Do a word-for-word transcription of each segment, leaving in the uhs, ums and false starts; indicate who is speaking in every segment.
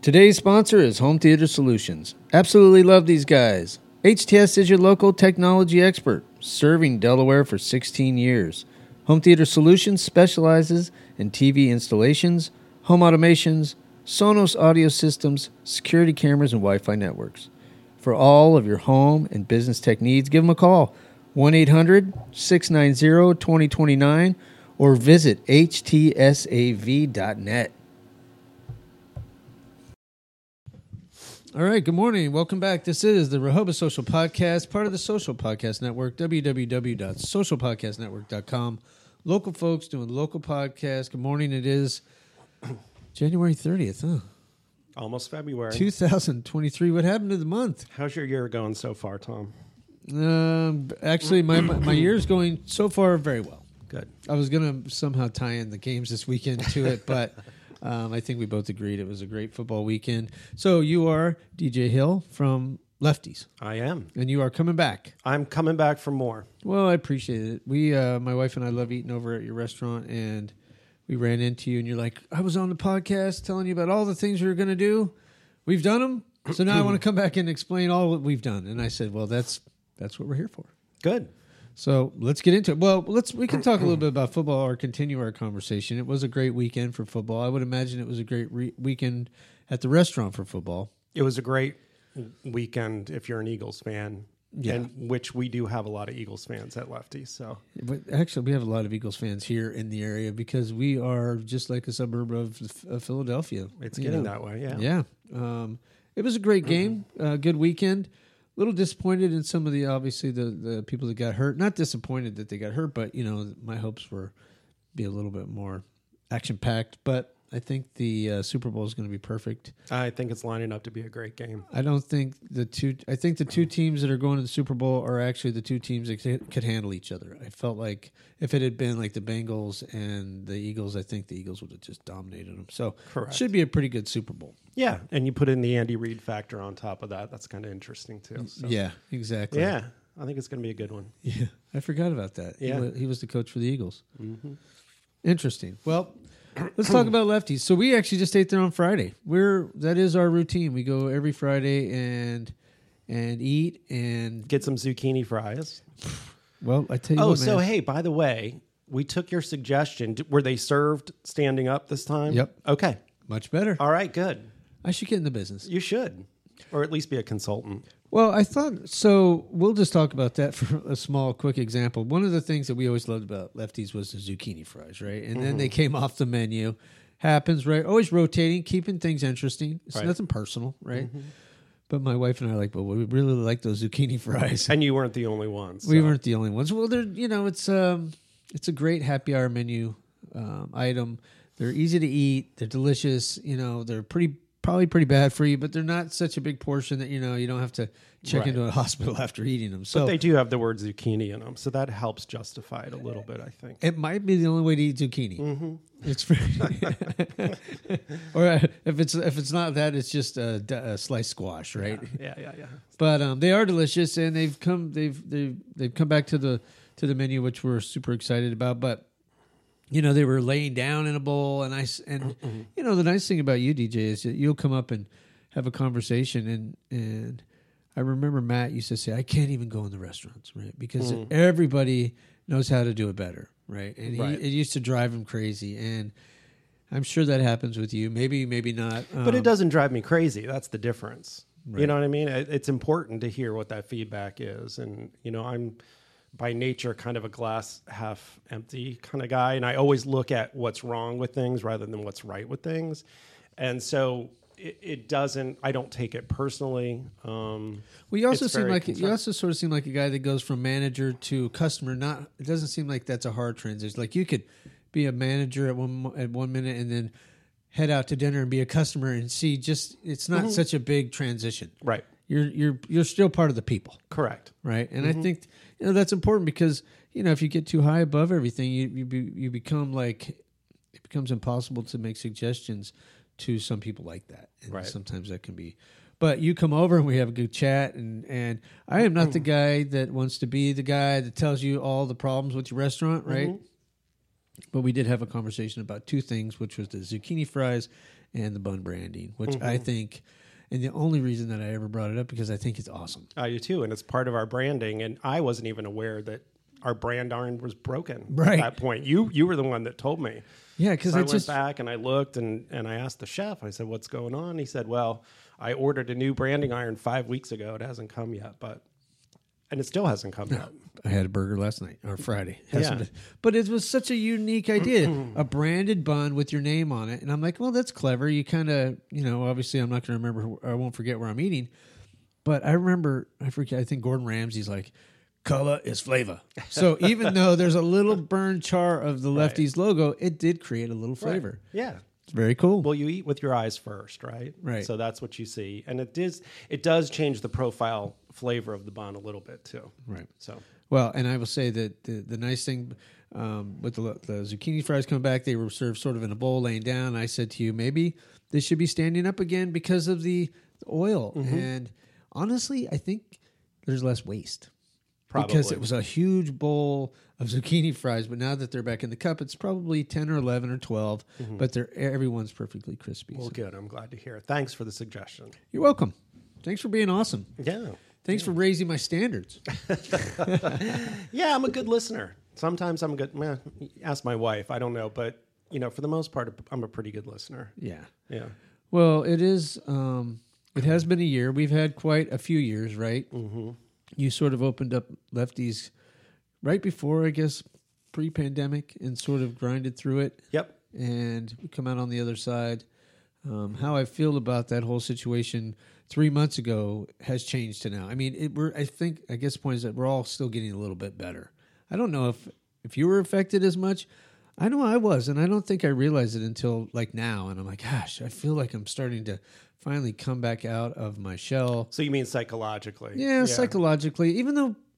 Speaker 1: Today's sponsor is Home Theater Solutions. Absolutely love these guys. H T S is your local technology expert, serving Delaware for sixteen years. Home Theater Solutions specializes in T V installations, home automations, Sonos audio systems, security cameras, and Wi-Fi networks. For all of your home and business tech needs, give them a call, one eight hundred, six nine zero, two zero two nine, or visit H T S A V dot net. All right, good morning. Welcome back. This is the Rehoboth Social Podcast, part of the Social Podcast Network, w w w dot social podcast network dot com. Local folks doing local podcasts. Good morning. It is January thirtieth, huh?
Speaker 2: Almost February.
Speaker 1: two thousand twenty-three. What happened to the month?
Speaker 2: How's your year going so far, Tom?
Speaker 1: Um, actually, my, my, my year's going so far very well.
Speaker 2: Good.
Speaker 1: I was going to somehow tie in the games this weekend to it, but... Um, I think we both agreed it was a great football weekend. So you are D J Hill from Lefties.
Speaker 2: I am.
Speaker 1: And you are coming back.
Speaker 2: I'm coming back for more.
Speaker 1: Well, I appreciate it. We, uh, my wife and I love eating over at your restaurant, and we ran into you, and you're like, I was on the podcast telling you about all the things we were going to do. We've done them. So now I want to come back and explain all what we've done. And I said, well, that's that's what we're here for.
Speaker 2: Good.
Speaker 1: So let's get into it. Well, let's we can talk a little bit about football or continue our conversation. It was a great weekend for football. I would imagine it was a great re- weekend at the restaurant for football.
Speaker 2: It was a great weekend if you're an Eagles fan,
Speaker 1: yeah.
Speaker 2: and which we do have a lot of Eagles fans at Lefty. So,
Speaker 1: but actually, we have a lot of Eagles fans here in the area because we are just like a suburb of, of Philadelphia.
Speaker 2: It's getting know. that way, yeah.
Speaker 1: Yeah. Um, it was a great game, uh, good weekend. A little disappointed in some of the, obviously, the, the people that got hurt. Not disappointed that they got hurt, but, you know, my hopes were be a little bit more action-packed. But I think the uh, Super Bowl is going to be perfect.
Speaker 2: I think it's lining up to be a great game.
Speaker 1: I don't think the two, I think the two teams that are going to the Super Bowl are actually the two teams that could handle each other. I felt like if it had been like the Bengals and the Eagles, I think the Eagles would have just dominated them. So
Speaker 2: Correct.
Speaker 1: It should be a pretty good Super Bowl.
Speaker 2: Yeah, and you put in the Andy Reid factor on top of that. That's kind of interesting, too. So.
Speaker 1: Yeah, exactly.
Speaker 2: Yeah, I think it's going to be a good one.
Speaker 1: Yeah, I forgot about that.
Speaker 2: Yeah.
Speaker 1: He was, he was the coach for the Eagles.
Speaker 2: Mm-hmm.
Speaker 1: Interesting. Well, let's talk about Lefties. So we actually just ate there on Friday. We're that is our routine. We go every Friday and and eat and
Speaker 2: get some zucchini fries.
Speaker 1: Well, I tell you
Speaker 2: oh,
Speaker 1: what,
Speaker 2: so
Speaker 1: man.
Speaker 2: hey, by the way, we took your suggestion. Were they served standing up this time?
Speaker 1: Yep.
Speaker 2: Okay.
Speaker 1: Much better.
Speaker 2: All right, good.
Speaker 1: I should get in the business.
Speaker 2: You should. Or at least be a consultant.
Speaker 1: Well, I thought, so we'll just talk about that for a small, quick example. One of the things that we always loved about Lefties was the zucchini fries, right? And mm-hmm. then they came off the menu. Happens, right? Always rotating, keeping things interesting. It's right. nothing personal, right? Mm-hmm. But my wife and I are like, well, we really like those zucchini fries.
Speaker 2: And you weren't the only ones. So.
Speaker 1: We weren't the only ones. Well, they're, you know, it's um, it's a great happy hour menu um, item. They're easy to eat. They're delicious. You know, they're pretty probably pretty bad for you, but they're not such a big portion that, you know, you don't have to check right. into a hospital after eating them. So
Speaker 2: but they do have the word zucchini in them, so that helps justify it a little bit, I think.
Speaker 1: It might be the only way to eat zucchini.
Speaker 2: Mm-hmm.
Speaker 1: It's pretty or uh, if it's if it's not that, it's just a, a sliced squash, right?
Speaker 2: Yeah, yeah, yeah. yeah.
Speaker 1: But um, they are delicious, and they've come they've they've they've come back to the to the menu, which we're super excited about. But you know, they were laying down in a bowl, and I and mm-hmm. you know, the nice thing about you, D J, is that you'll come up and have a conversation, and and I remember Matt used to say, I can't even go in the restaurants, right? Because mm. everybody knows how to do it better, right? And
Speaker 2: right.
Speaker 1: He, it used to drive him crazy, and I'm sure that happens with you. Maybe, maybe not. Um,
Speaker 2: but it doesn't drive me crazy. That's the difference.
Speaker 1: Right.
Speaker 2: You know what I mean? It's important to hear what that feedback is, and you know, I'm by nature kind of a glass half empty kind of guy, and I always look at what's wrong with things rather than what's right with things, and so it, it doesn't. I don't take it personally. Um,
Speaker 1: well, you also seem like concerned. you also sort of seem like a guy that goes from manager to customer. Not it doesn't seem like that's a hard transition. Like you could be a manager at one at one minute and then head out to dinner and be a customer and see. Just it's not mm-hmm. such a big transition,
Speaker 2: right?
Speaker 1: You're you're you're still part of the people,
Speaker 2: correct?
Speaker 1: Right, and
Speaker 2: mm-hmm.
Speaker 1: I think you know that's important because you know if you get too high above everything, you you be, you become like it becomes impossible to make suggestions to some people like that, and
Speaker 2: right.
Speaker 1: sometimes that can be. But you come over and we have a good chat, and and I am not the guy that wants to be the guy that tells you all the problems with your restaurant, right? Mm-hmm. But we did have a conversation about two things, which was the zucchini fries and the bun branding, which mm-hmm. I think, and the only reason that I ever brought it up because I think it's awesome.
Speaker 2: I do too, and it's part of our branding. And I wasn't even aware that our brand iron was broken
Speaker 1: right.
Speaker 2: at that point. You you were the one that told me.
Speaker 1: Yeah, because
Speaker 2: so I,
Speaker 1: I
Speaker 2: went
Speaker 1: just
Speaker 2: back and I looked and, and I asked the chef. I said, "What's going on?" He said, "Well, I ordered a new branding iron five weeks ago. It hasn't come yet, but and it still hasn't come
Speaker 1: no,
Speaker 2: yet."
Speaker 1: I had a burger last night or Friday.
Speaker 2: Yeah.
Speaker 1: But it was such a unique idea, a branded bun with your name on it, and I'm like, well, that's clever. You kind of, you know, obviously, I'm not going to remember. I won't forget where I'm eating, but I remember. I forget. I think Gordon Ramsay's like, color is flavor. So even though there's a little burn char of the Lefties right. logo, it did create a little flavor.
Speaker 2: Right. Yeah.
Speaker 1: It's very cool.
Speaker 2: Well, you eat with your eyes first, right?
Speaker 1: Right.
Speaker 2: So that's what you see. And it does it does change the profile flavor of the bun a little bit too.
Speaker 1: Right.
Speaker 2: So
Speaker 1: well, and I will say that the, the nice thing um, with the, the zucchini fries coming back, they were served sort of in a bowl laying down. I said to you, maybe they should be standing up again because of the, the oil. Mm-hmm. And honestly, I think there's less waste. Probably. Because it was a huge bowl of zucchini fries, but now that they're back in the cup, it's probably ten or eleven or twelve, mm-hmm. but they're everyone's perfectly crispy.
Speaker 2: Well,
Speaker 1: so.
Speaker 2: Good. I'm glad to hear it. Thanks for the suggestion.
Speaker 1: You're welcome. Thanks for being awesome.
Speaker 2: Yeah.
Speaker 1: Thanks
Speaker 2: yeah.
Speaker 1: for raising my standards.
Speaker 2: Yeah, I'm a good listener. Sometimes I'm good. Man, ask my wife. I don't know, but you know, for the most part, I'm a pretty good listener.
Speaker 1: Yeah.
Speaker 2: Yeah.
Speaker 1: Well, it is. Um, it has been a year. We've had quite a few years, right?
Speaker 2: Mm-hmm.
Speaker 1: You sort of opened up Lefties right before, I guess, pre-pandemic and sort of grinded through it.
Speaker 2: Yep.
Speaker 1: And we come out on the other side. Um, how I feel about that whole situation three months ago has changed to now. I mean, it, we're. I think, I guess the point is that we're all still getting a little bit better. I don't know if, if you were affected as much. I know I was, and I don't think I realized it until like now. And I'm like, gosh, I feel like I'm starting to finally come back out of my shell.
Speaker 2: So you mean psychologically?
Speaker 1: Yeah, yeah. psychologically. Even though it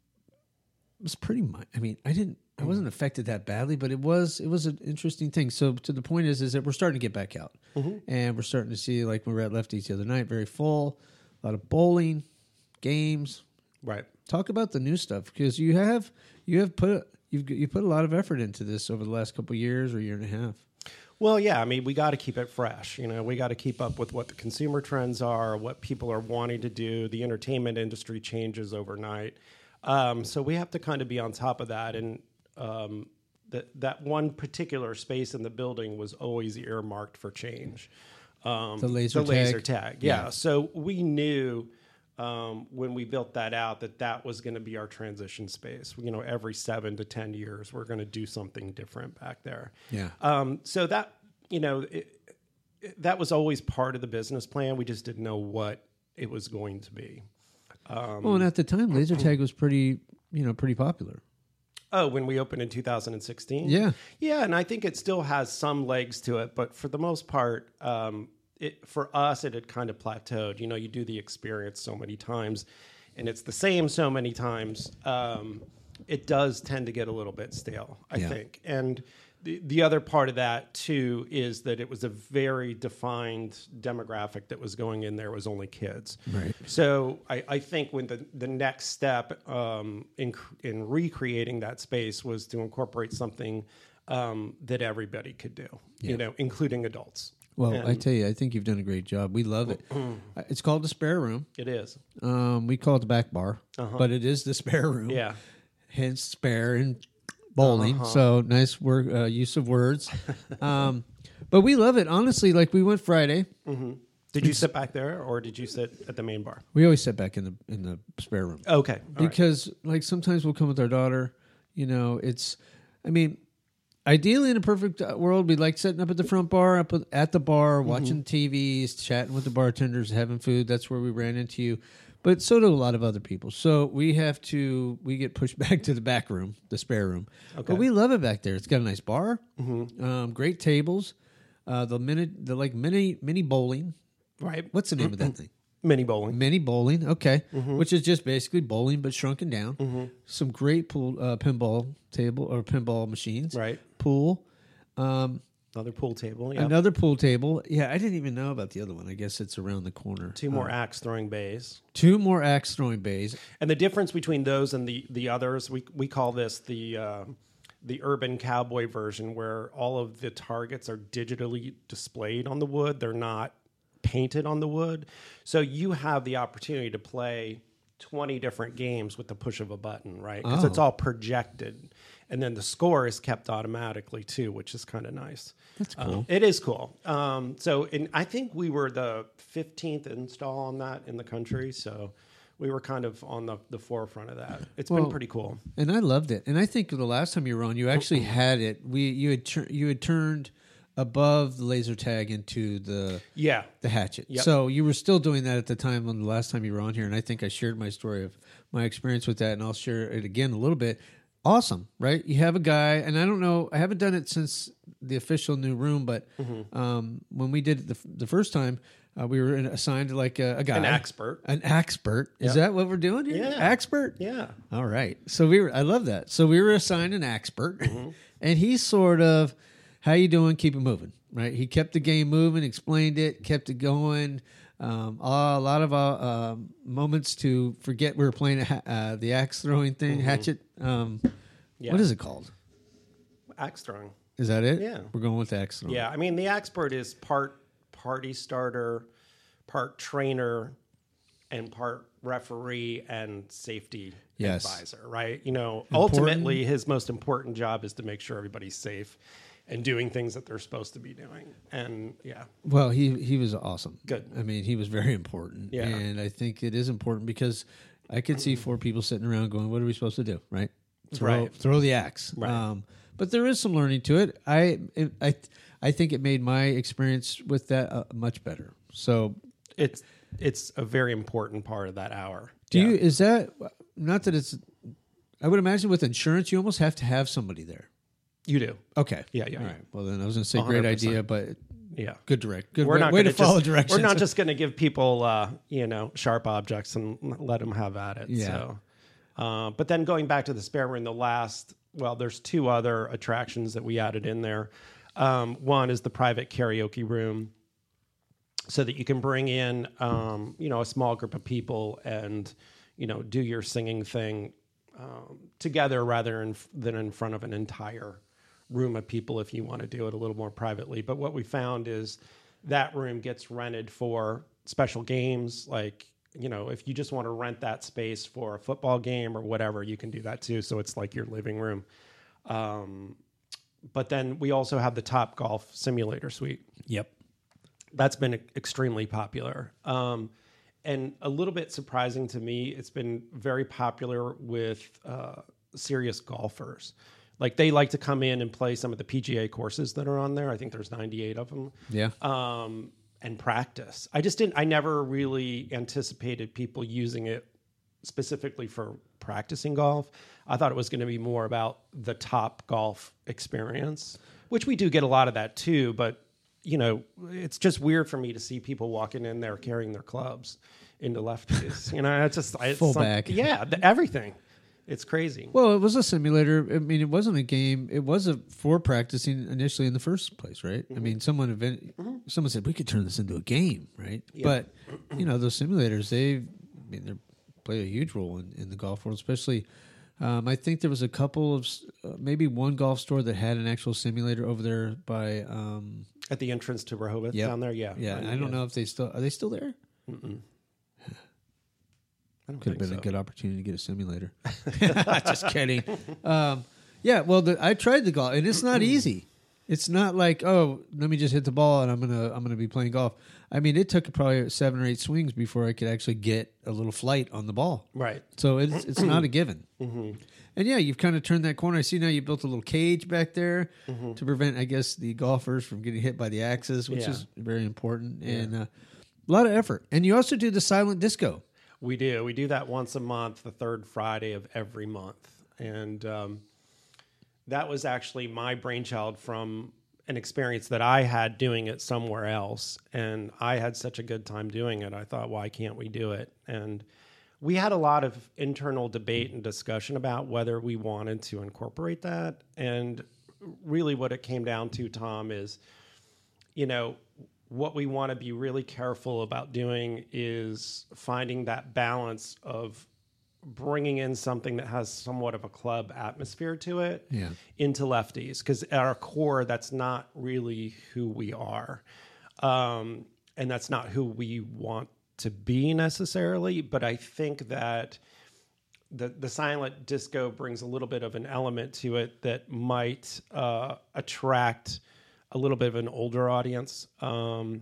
Speaker 1: was pretty much. I mean, I didn't. I wasn't affected that badly, but it was. It was an interesting thing. So to the point is, is that we're starting to get back out, mm-hmm. and we're starting to see, like we were at Lefties the other night, very full, a lot of bowling, games.
Speaker 2: Right.
Speaker 1: Talk about the new stuff because you have you have put you've you put a lot of effort into this over the last couple of years or year and a half.
Speaker 2: Well, yeah, I mean, we got to keep it fresh. You know, we got to keep up with what the consumer trends are, what people are wanting to do. The entertainment industry changes overnight. Um, so we have to kind of be on top of that. And um, that that one particular space in the building was always earmarked for change. Um,
Speaker 1: the laser
Speaker 2: the
Speaker 1: tag.
Speaker 2: laser tag, yeah. yeah. So we knew um, when we built that out that that was going to be our transition space. You know, every seven to ten years, we're going to do something different back there.
Speaker 1: Yeah.
Speaker 2: Um, so that, you know, it, it, that was always part of the business plan. We just didn't know what it was going to be. Um,
Speaker 1: well, and at the time, laser tag was pretty, you know, pretty popular.
Speaker 2: Oh, when we opened in two thousand sixteen?
Speaker 1: Yeah.
Speaker 2: Yeah, and I think it still has some legs to it, but for the most part, um, it, for us, it had kind of plateaued. You know, you do the experience so many times, and it's the same so many times. Um, it does tend to get a little bit stale, I
Speaker 1: yeah.
Speaker 2: think. And the, the other part of that, too, is that it was a very defined demographic that was going in there was only kids.
Speaker 1: Right.
Speaker 2: So I, I think when the, the next step um, in, in recreating that space was to incorporate something um, that everybody could do, yeah. you know, including adults.
Speaker 1: Well,
Speaker 2: and,
Speaker 1: I tell you, I think you've done a great job. We love it. It's called the spare room.
Speaker 2: It is.
Speaker 1: Um, we call it the back bar, uh-huh. but it is the spare room.
Speaker 2: Yeah.
Speaker 1: Hence spare and bowling. Uh-huh. So nice work, uh, use of words. um, but we love it. Honestly, like we went Friday.
Speaker 2: Mm-hmm. Did you sit back there or did you sit at the main bar?
Speaker 1: We always sit back in the in the spare room.
Speaker 2: Okay.
Speaker 1: All because right. like sometimes we'll come with our daughter. You know, it's, I mean, ideally, in a perfect world, we'd like setting up at the front bar, up at the bar, watching mm-hmm. T Vs, chatting with the bartenders, having food. That's where we ran into you. But so do a lot of other people. So we have to, we get pushed back to the back room, the spare room. Okay. But we love it back there. It's got a nice bar, mm-hmm. um, great tables, uh, the mini, the like mini, mini bowling.
Speaker 2: Right.
Speaker 1: What's the name of that thing?
Speaker 2: Mini bowling.
Speaker 1: Mini bowling, okay.
Speaker 2: Mm-hmm.
Speaker 1: Which is just basically bowling but shrunken down. Mm-hmm. Some great pool, uh, pinball table or pinball machines.
Speaker 2: Right.
Speaker 1: Pool. Um,
Speaker 2: another pool table. Yep.
Speaker 1: Another pool table. Yeah, I didn't even know about the other one. I guess it's around the corner.
Speaker 2: Two more
Speaker 1: uh,
Speaker 2: axe throwing bays.
Speaker 1: Two more axe throwing bays.
Speaker 2: And the difference between those and the, the others, we we call this the uh, the Urban Cowboy version where all of the targets are digitally displayed on the wood. They're not painted on the wood. So you have the opportunity to play twenty different games with the push of a button, right? Because
Speaker 1: Oh.
Speaker 2: it's all projected. And then the score is kept automatically too, which is kind of nice.
Speaker 1: That's cool.
Speaker 2: Um, it is cool. Um, so in, I think we were the fifteenth install on that in the country. So we were kind of on the, the forefront of that. It's
Speaker 1: Well,
Speaker 2: been pretty cool.
Speaker 1: And I loved it. And I think the last time you were on, you actually had it. We you had tur- you had turned above the laser tag into the
Speaker 2: Yeah.
Speaker 1: the hatchet.
Speaker 2: Yep.
Speaker 1: So you were still doing that at the time on the last time you were on here. And I think I shared my story of my experience with that, and I'll share it again a little bit. Awesome, right? You have a guy, and I don't know, I haven't done it since the official new room, but
Speaker 2: Mm-hmm.
Speaker 1: um, when we did it the, the first time, uh, we were in, assigned like a, a guy,
Speaker 2: An expert.
Speaker 1: an expert. Is
Speaker 2: Yep.
Speaker 1: that what we're doing here?
Speaker 2: Yeah.
Speaker 1: Expert.
Speaker 2: Yeah.
Speaker 1: All right. So we were. I love that. So we were assigned an expert,
Speaker 2: Mm-hmm.
Speaker 1: and he sort of, how you doing? Keep it moving. Right. He kept the game moving, explained it, kept it going. Um, a lot of uh, uh, moments to forget we were playing a ha- uh, the axe throwing thing, hatchet. Um,
Speaker 2: Yeah.
Speaker 1: What is it called?
Speaker 2: Axe throwing.
Speaker 1: Is that it?
Speaker 2: Yeah.
Speaker 1: We're going with axe throwing.
Speaker 2: Yeah, I mean, the expert is part party starter, part trainer, and part referee and safety
Speaker 1: Yes.
Speaker 2: advisor, right? You know,
Speaker 1: Important.
Speaker 2: ultimately, his most important job is to make sure everybody's safe and doing things that they're supposed to be doing. And yeah,
Speaker 1: Well, he he was awesome.
Speaker 2: Good.
Speaker 1: I mean, he was very important.
Speaker 2: Yeah.
Speaker 1: And I think it is important because I could see four people sitting around going, "What are we supposed to do?" Right? Throw,
Speaker 2: Right.
Speaker 1: Throw the axe.
Speaker 2: Right.
Speaker 1: Um, but there is some learning to it. I it, I I think it made my experience with that uh, much better. So,
Speaker 2: it's it's a very important part of that hour.
Speaker 1: do
Speaker 2: Yeah.
Speaker 1: you is that not that it's? I would imagine with insurance, you almost have to have somebody there.
Speaker 2: You do.
Speaker 1: Okay.
Speaker 2: Yeah, yeah,
Speaker 1: All
Speaker 2: yeah.
Speaker 1: right. Well, then I was going to say
Speaker 2: one hundred
Speaker 1: great
Speaker 2: percent.
Speaker 1: idea, but
Speaker 2: Yeah.
Speaker 1: good direct. Good
Speaker 2: We're
Speaker 1: way,
Speaker 2: not
Speaker 1: way to
Speaker 2: gonna
Speaker 1: follow
Speaker 2: just,
Speaker 1: directions.
Speaker 2: We're not just going to give people, uh, you know, sharp objects and let them have at it.
Speaker 1: Yeah.
Speaker 2: So, uh, but then going back to the spare room, the last, well, there's two other attractions that we added in there. Um, one is the private karaoke room, so that you can bring in, um, you know, a small group of people and, you know, do your singing thing um, together rather in, than in front of an entire room of people if you want to do it a little more privately. But what we found is that room gets rented for special games. Like, you know, if you just want to rent that space for a football game or whatever, you can do that too. So it's like your living room. Um, but then we also have the Top Golf Simulator Suite.
Speaker 1: Yep.
Speaker 2: That's been e- extremely popular. Um, and a little bit surprising to me, it's been very popular with uh, serious golfers. Like they like to come in and play some of the P G A courses that are on there. I think there's ninety-eight of them.
Speaker 1: Yeah.
Speaker 2: Um, and practice. I just didn't, I never really anticipated people using it specifically for practicing golf. I thought it was going to be more about the top golf experience, which we do get a lot of that too. But, you know, it's just weird for me to see people walking in there carrying their clubs into lefties. You know, it's just it's
Speaker 1: Full
Speaker 2: some-
Speaker 1: back.
Speaker 2: Yeah, the, everything. It's crazy.
Speaker 1: Well, it was a simulator. I mean, it wasn't a game. It was a for practicing initially in the first place, right? I mean, someone event, someone said we could turn this into a game, right? But you know, those simulators, they, I mean, they play a huge role in, in the golf world, especially. Um, I think there was a couple of s- uh, maybe one golf store that had an actual simulator over there by. Um,
Speaker 2: At the entrance to Rehoboth
Speaker 1: Yep.
Speaker 2: down there, yeah.
Speaker 1: yeah,
Speaker 2: Right,
Speaker 1: I don't know if they still are they still there.
Speaker 2: I don't
Speaker 1: Could have
Speaker 2: think
Speaker 1: been
Speaker 2: so.
Speaker 1: a good opportunity to get a simulator. Just kidding. Um, yeah, well, the, I tried the golf, and it's not easy. It's not like, oh, let me just hit the ball and I'm gonna I'm gonna be playing golf. I mean, it took probably seven or eight swings before I could actually get a little flight on the ball.
Speaker 2: Right.
Speaker 1: So it's it's not a given. And yeah, you've kind of turned that corner. I see now you built a little cage back there to prevent, I guess, the golfers from getting hit by the axes, which
Speaker 2: Yeah.
Speaker 1: is very important and uh, a lot of effort. And you also do the silent disco.
Speaker 2: We do. We do that once a month, the third Friday of every month. And um, that was actually my brainchild from an experience that I had doing it somewhere else. And I had such a good time doing it. I thought, why can't we do it? And we had a lot of internal debate and discussion about whether we wanted to incorporate that. And really what it came down to, Tom, is, you know, what we want to be really careful about doing is finding that balance of bringing in something that has somewhat of a club atmosphere to it
Speaker 1: Yeah.
Speaker 2: into Lefties, because at our core, that's not really who we are. Um, and that's not who we want to be necessarily. But I think that the, the silent disco brings a little bit of an element to it that might uh, attract a little bit of an older audience. Um,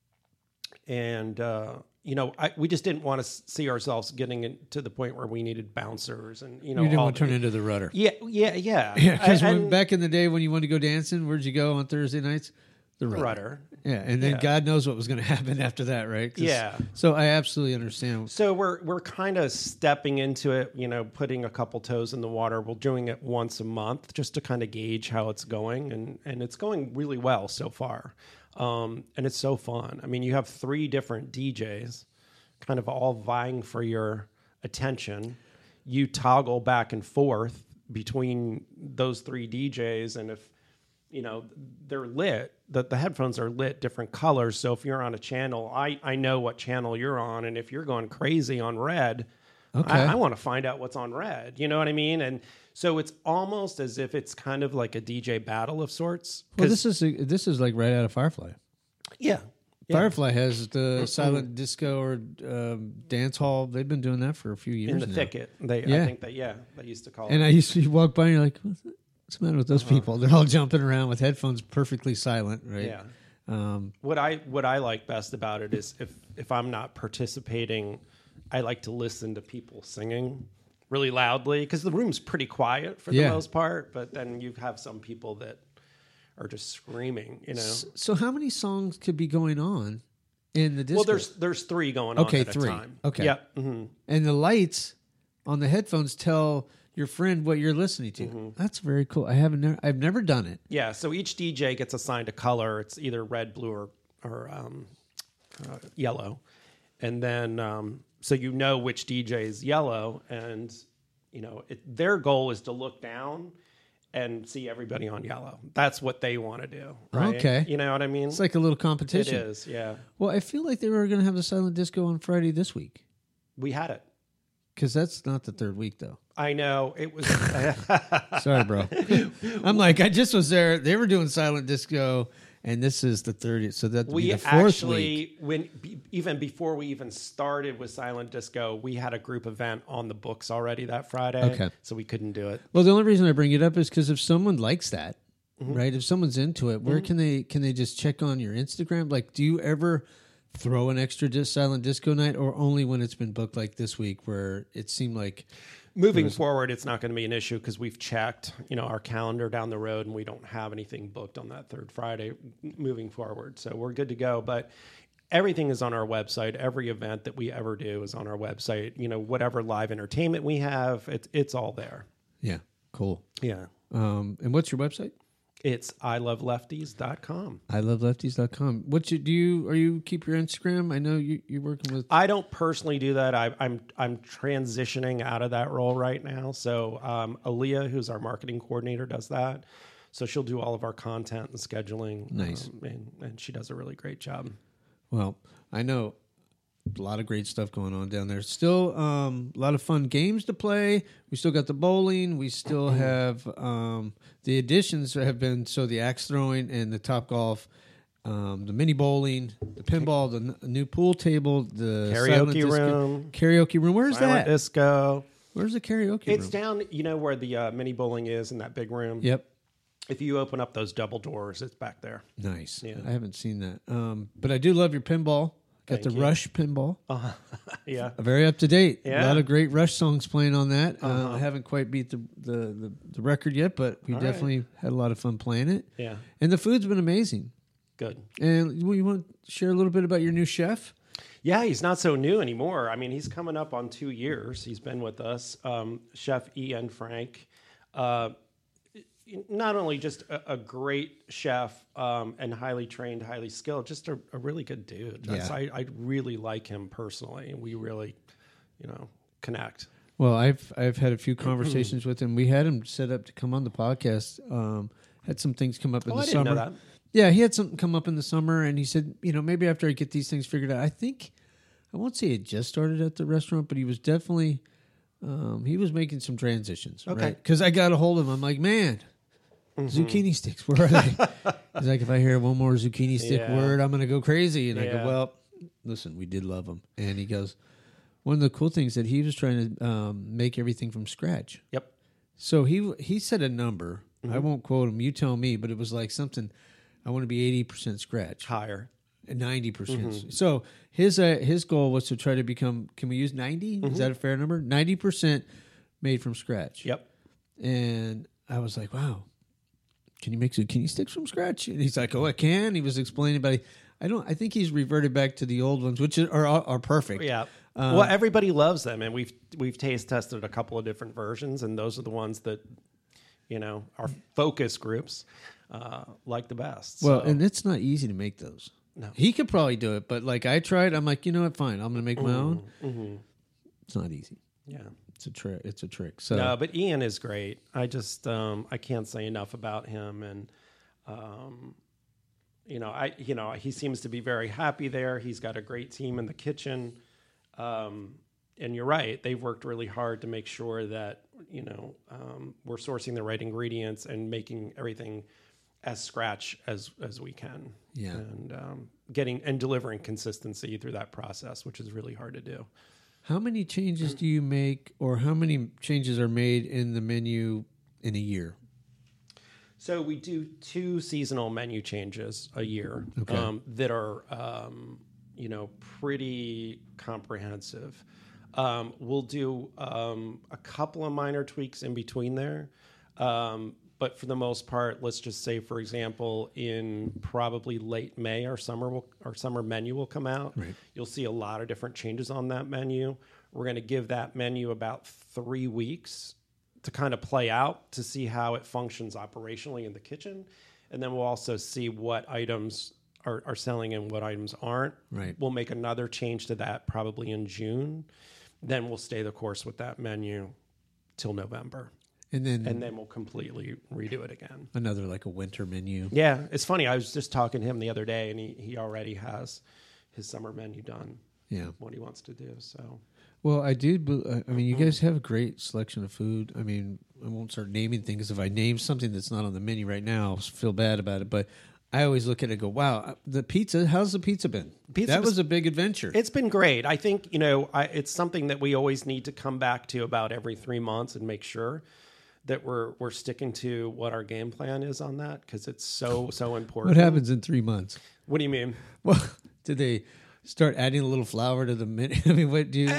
Speaker 2: and, uh, you know, I, we just didn't want to see ourselves getting in, to the point where we needed bouncers and, you know,
Speaker 1: You didn't
Speaker 2: all
Speaker 1: want to turn
Speaker 2: the,
Speaker 1: into the rudder.
Speaker 2: yeah, yeah, yeah.
Speaker 1: Yeah, because
Speaker 2: I- and-
Speaker 1: back in the day when you wanted to go dancing, where'd you go on Thursday nights? The rudder.
Speaker 2: rudder.
Speaker 1: Yeah, and then
Speaker 2: Yeah.
Speaker 1: God knows what was going to happen after that, right? 'Cause-
Speaker 2: Yeah.
Speaker 1: So I absolutely understand.
Speaker 2: So we're we're kind of stepping into it, you know, putting a couple toes in the water. We're doing it once a month just to kind of gauge how it's going, and and it's going really well so far. Um, and it's so fun. I mean, you have three different D Js, kind of all vying for your attention. You toggle back and forth between those three D Js, and if you know they're lit, the, the headphones are lit different colors. So if you're on a channel, I, I know what channel you're on, and if you're going crazy on red,
Speaker 1: Okay.
Speaker 2: I, I want to find out what's on red. You know what I mean? And so it's almost as if it's kind of like a D J battle of sorts.
Speaker 1: Well,
Speaker 2: 'Cause-
Speaker 1: this is this is like right out of Firefly.
Speaker 2: yeah, yeah.
Speaker 1: Firefly has the silent disco or um, dance hall. They've been doing that for a few years
Speaker 2: in the
Speaker 1: now.
Speaker 2: thicket. They,
Speaker 1: Yeah.
Speaker 2: I think that yeah, they used to call
Speaker 1: And
Speaker 2: it.
Speaker 1: I used to walk by and you're like, what's, what's the matter with those
Speaker 2: Uh-huh.
Speaker 1: people? They're all jumping around with headphones perfectly silent, right?
Speaker 2: Yeah.
Speaker 1: Um,
Speaker 2: What I what I like best about it is if if I'm not participating, I like to listen to people singing really loudly because the room's pretty quiet for
Speaker 1: Yeah.
Speaker 2: the most part. But then you have some people that are just screaming. You know.
Speaker 1: s- so how many songs could be going on in the disco?
Speaker 2: Well, there's there's three going on
Speaker 1: Okay,
Speaker 2: at
Speaker 1: three.
Speaker 2: a time.
Speaker 1: Okay.
Speaker 2: Yeah. hmm
Speaker 1: and the lights on the headphones tell your friend what you're listening to.
Speaker 2: Mm-hmm.
Speaker 1: That's very cool. I haven't never, I've never done it.
Speaker 2: Yeah. So each D J gets assigned a color. It's either red, blue, or or um, uh, yellow, and then um, so you know which D J is yellow, and you know it, their goal is to look down and see everybody on yellow. That's what they want to do. Right?
Speaker 1: Okay.
Speaker 2: You know what I mean?
Speaker 1: It's like a little
Speaker 2: it
Speaker 1: competition.
Speaker 2: is. Yeah.
Speaker 1: Well, I feel like they were going to have the silent disco on Friday this week
Speaker 2: We had it.
Speaker 1: because that's not the third week though.
Speaker 2: I know it was.
Speaker 1: Sorry, bro. I'm like, I just was there. They were doing silent disco, and this is the thirtieth. So that
Speaker 2: We
Speaker 1: be the fourth
Speaker 2: actually,
Speaker 1: week.
Speaker 2: when be, even before we even started with Silent Disco, we had a group event on the books already that Friday.
Speaker 1: Okay.
Speaker 2: So we couldn't do it.
Speaker 1: Well, the only reason I bring it up is because if someone likes that,
Speaker 2: Mm-hmm.
Speaker 1: right? If someone's into it, where can they can they just check on your Instagram? Like, do you ever throw an extra dis- silent disco night, or only when it's been booked like this week, where it seemed like
Speaker 2: Moving forward, it's not going to be an issue because we've checked, you know, our calendar down the road, and we don't have anything booked on that third Friday moving forward. So we're good to go. But everything is on our website. Every event that we ever do is on our website. You know, whatever live entertainment we have, it's it's all there.
Speaker 1: yeah, cool.
Speaker 2: Yeah.
Speaker 1: Um, and what's your website?
Speaker 2: It's I love lefties dot com.
Speaker 1: I love lefties dot com. What you do you are you keep your Instagram? I know you you're working with
Speaker 2: I don't personally do that. I, I'm I'm transitioning out of that role right now. So um, Aaliyah, who's our marketing coordinator, does that. So she'll do all of our content and scheduling.
Speaker 1: Nice.
Speaker 2: um, and, and she does a really great job.
Speaker 1: Well, I know a lot of great stuff going on down there. Still um, a lot of fun games to play. We still got the bowling. We still have um, the additions have been so the axe throwing and the Top Golf, um, the mini bowling, the pinball, the n- new pool table, the silent
Speaker 2: Karaoke
Speaker 1: disco-
Speaker 2: room.
Speaker 1: karaoke room. Where's
Speaker 2: Silent
Speaker 1: that?
Speaker 2: disco.
Speaker 1: Where's the karaoke
Speaker 2: It's
Speaker 1: room?
Speaker 2: down, you know, where the uh, mini bowling is in that big room.
Speaker 1: Yep.
Speaker 2: If you open up those double doors, it's back there.
Speaker 1: Nice.
Speaker 2: Yeah.
Speaker 1: I haven't seen that. Um, but I do love your pinball. Got
Speaker 2: Thank
Speaker 1: the
Speaker 2: you.
Speaker 1: Rush pinball.
Speaker 2: Uh, yeah.
Speaker 1: Very up to date. A
Speaker 2: Yeah.
Speaker 1: lot of great Rush songs playing on that. Uh,
Speaker 2: Uh-huh.
Speaker 1: I haven't quite beat the, the, the, the record yet, but we
Speaker 2: All right.
Speaker 1: definitely had a lot of fun playing it.
Speaker 2: Yeah.
Speaker 1: And the food's been amazing.
Speaker 2: Good.
Speaker 1: And you want to share a little bit about your new chef?
Speaker 2: Yeah, he's not so new anymore. I mean, he's coming up on two years. He's been with us, um, Chef Ian Frank. Uh, not only just a, a great chef um, and highly trained, highly skilled, just a, a really good dude. That's,
Speaker 1: Yeah.
Speaker 2: I, I really like him personally, and we really, you know, connect.
Speaker 1: Well, I've I've had a few conversations with him. We had him set up to come on the podcast. Um, had some things come up in
Speaker 2: Oh,
Speaker 1: the
Speaker 2: I didn't
Speaker 1: summer.
Speaker 2: know that.
Speaker 1: Yeah, he had something come up in the summer, and he said, you know, maybe after I get these things figured out, I think I won't say it just started at the restaurant, but he was definitely Um, he was making some transitions,
Speaker 2: Okay.
Speaker 1: right? Because I got a hold of him. I'm like, man, mm-hmm. zucchini sticks, where are they? He's like, if I hear one more zucchini stick
Speaker 2: Yeah.
Speaker 1: word, I'm going to go crazy. And
Speaker 2: Yeah.
Speaker 1: I go, well, listen, we did love him. And he goes, one of the cool things that he was trying to um, make everything from scratch.
Speaker 2: Yep.
Speaker 1: So he he said a number.
Speaker 2: Mm-hmm.
Speaker 1: I won't quote him. You tell me, but it was like something. I want to be eighty percent scratch,
Speaker 2: Higher.
Speaker 1: ninety percent.
Speaker 2: Mm-hmm.
Speaker 1: So his uh, his goal was to try to become. Can we use ninety?
Speaker 2: Mm-hmm.
Speaker 1: Is that a fair number? Ninety percent made from scratch.
Speaker 2: Yep.
Speaker 1: And I was like, wow, can you make zucchini sticks from scratch? And he's like, oh, I can. He was explaining, but I, I don't. I think he's reverted back to the old ones, which are are, are perfect.
Speaker 2: Yeah.
Speaker 1: Um,
Speaker 2: well, everybody loves them, and we've we've taste tested a couple of different versions, and those are the ones that, you know, our focus groups uh, like the best.
Speaker 1: Well,
Speaker 2: so.
Speaker 1: and it's not easy to make those.
Speaker 2: No.
Speaker 1: He could probably do it, but like I tried, I'm like, you know what? Fine, I'm going to make my own.
Speaker 2: Mm-hmm.
Speaker 1: It's not easy.
Speaker 2: Yeah.
Speaker 1: It's a trick. It's a trick. So
Speaker 2: No, but Ian is great. I just um, I can't say enough about him, and um, you know, I you know he seems to be very happy there. He's got a great team in the kitchen, um, and you're right. They've worked really hard to make sure that you know um, we're sourcing the right ingredients and making everything as scratch as as we can.
Speaker 1: Yeah.
Speaker 2: and um, getting and delivering consistency through that process, which is really hard to do.
Speaker 1: how many changes do you make, or how many changes are made in the menu in a year?
Speaker 2: So we do two seasonal menu changes a year
Speaker 1: Okay.
Speaker 2: um, that are, um, you know, pretty comprehensive. Um, we'll do um, a couple of minor tweaks in between there. Um, but for the most part, let's just say, for example, in probably late May, our summer will, our summer menu will come out.
Speaker 1: Right.
Speaker 2: You'll see a lot of different changes on that menu. We're going to give that menu about three weeks to kind of play out to see how it functions operationally in the kitchen. And then we'll also see what items are, are selling and what items aren't.
Speaker 1: Right.
Speaker 2: We'll make another change to that probably in June. Then we'll stay the course with that menu till November.
Speaker 1: And then
Speaker 2: And then we'll completely redo it again.
Speaker 1: another like a winter menu.
Speaker 2: Yeah, it's funny. I was just talking to him the other day, and he, he already has his summer menu done,
Speaker 1: Yeah.
Speaker 2: what he wants to do. So
Speaker 1: Well, I do. bel- I mean, you guys have a great selection of food. I mean, I won't start naming things. If I name something that's not on the menu right now, I'll feel bad about it. But I always look at it and go, wow, the pizza, how's the pizza been?
Speaker 2: Pizza
Speaker 1: that
Speaker 2: was-
Speaker 1: was a big adventure.
Speaker 2: it's been great. I think, you know, I, it's something that we always need to come back to about every three months and make sure that we're we're sticking to what our game plan is on that, because it's so, so important.
Speaker 1: What happens in three months?
Speaker 2: What do you mean?
Speaker 1: Well, did they start adding a little flour to the menu? I mean, what do you...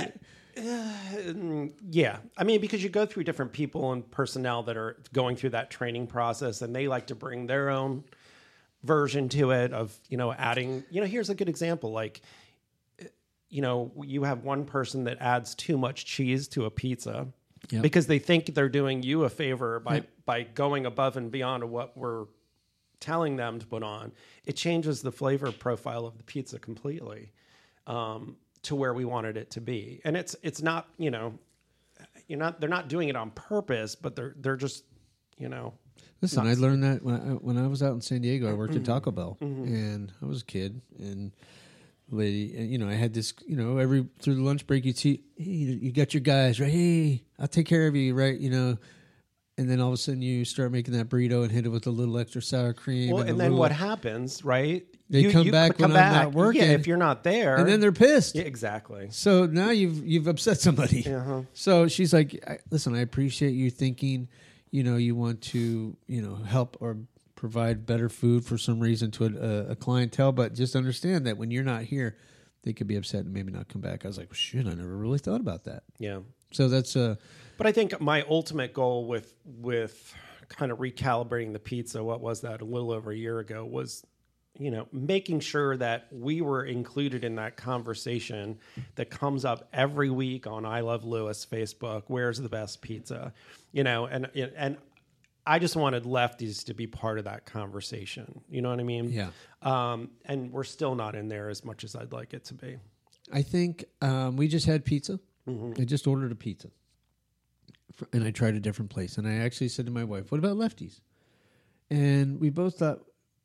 Speaker 2: Uh, yeah. I mean, because you go through different people and personnel that are going through that training process, and they like to bring their own version to it of, you know, adding, you know, here's a good example. Like, you know, you have one person that adds too much cheese to a pizza
Speaker 1: Yep.
Speaker 2: because they think they're doing you a favor by,
Speaker 1: Yep.
Speaker 2: by going above and beyond of what we're telling them to put on. It changes the flavor profile of the pizza completely. Um, to where we wanted it to be. And it's it's not, you know, you're not they're not doing it on purpose, but they're they're just, you know.
Speaker 1: Listen,
Speaker 2: nuts.
Speaker 1: I learned that when I, when I was out in San Diego. I worked at Taco Bell, and I was a kid, and lady, and, you know, I had this, you know, every through the lunch break, you'd see, hey, you got your guys, right? Hey, I'll take care of you, right? You know, and then all of a sudden you start making that burrito and hit it with a little extra sour cream.
Speaker 2: Well,
Speaker 1: and,
Speaker 2: and
Speaker 1: a
Speaker 2: then
Speaker 1: little,
Speaker 2: what happens, right?
Speaker 1: They come back when I'm not working.
Speaker 2: Yeah, if you're not there.
Speaker 1: and then they're pissed.
Speaker 2: yeah, exactly.
Speaker 1: So now you've you've upset somebody.
Speaker 2: Uh-huh.
Speaker 1: So she's like, I, "Listen, I appreciate you thinking. You know, you want to, you know, help or provide better food for some reason to a, a clientele, but just understand that when you're not here, they could be upset and maybe not come back." I was like, well, "Shit, I never really thought about that."
Speaker 2: Yeah.
Speaker 1: So that's uh
Speaker 2: But I think my ultimate goal with with kind of recalibrating the pizza, what was that, a little over a year ago, was, you know, making sure that we were included in that conversation that comes up every week on I Love Lewis Facebook. Where's the best pizza? You know, and and I just wanted lefties to be part of that conversation. You know what I mean?
Speaker 1: yeah.
Speaker 2: Um, and we're still not in there as much as I'd like it to be.
Speaker 1: I think um, we just had pizza.
Speaker 2: Mm-hmm.
Speaker 1: I just ordered a pizza, F- and I tried a different place. And I actually said to my wife, "What about Lefties?" And we both thought,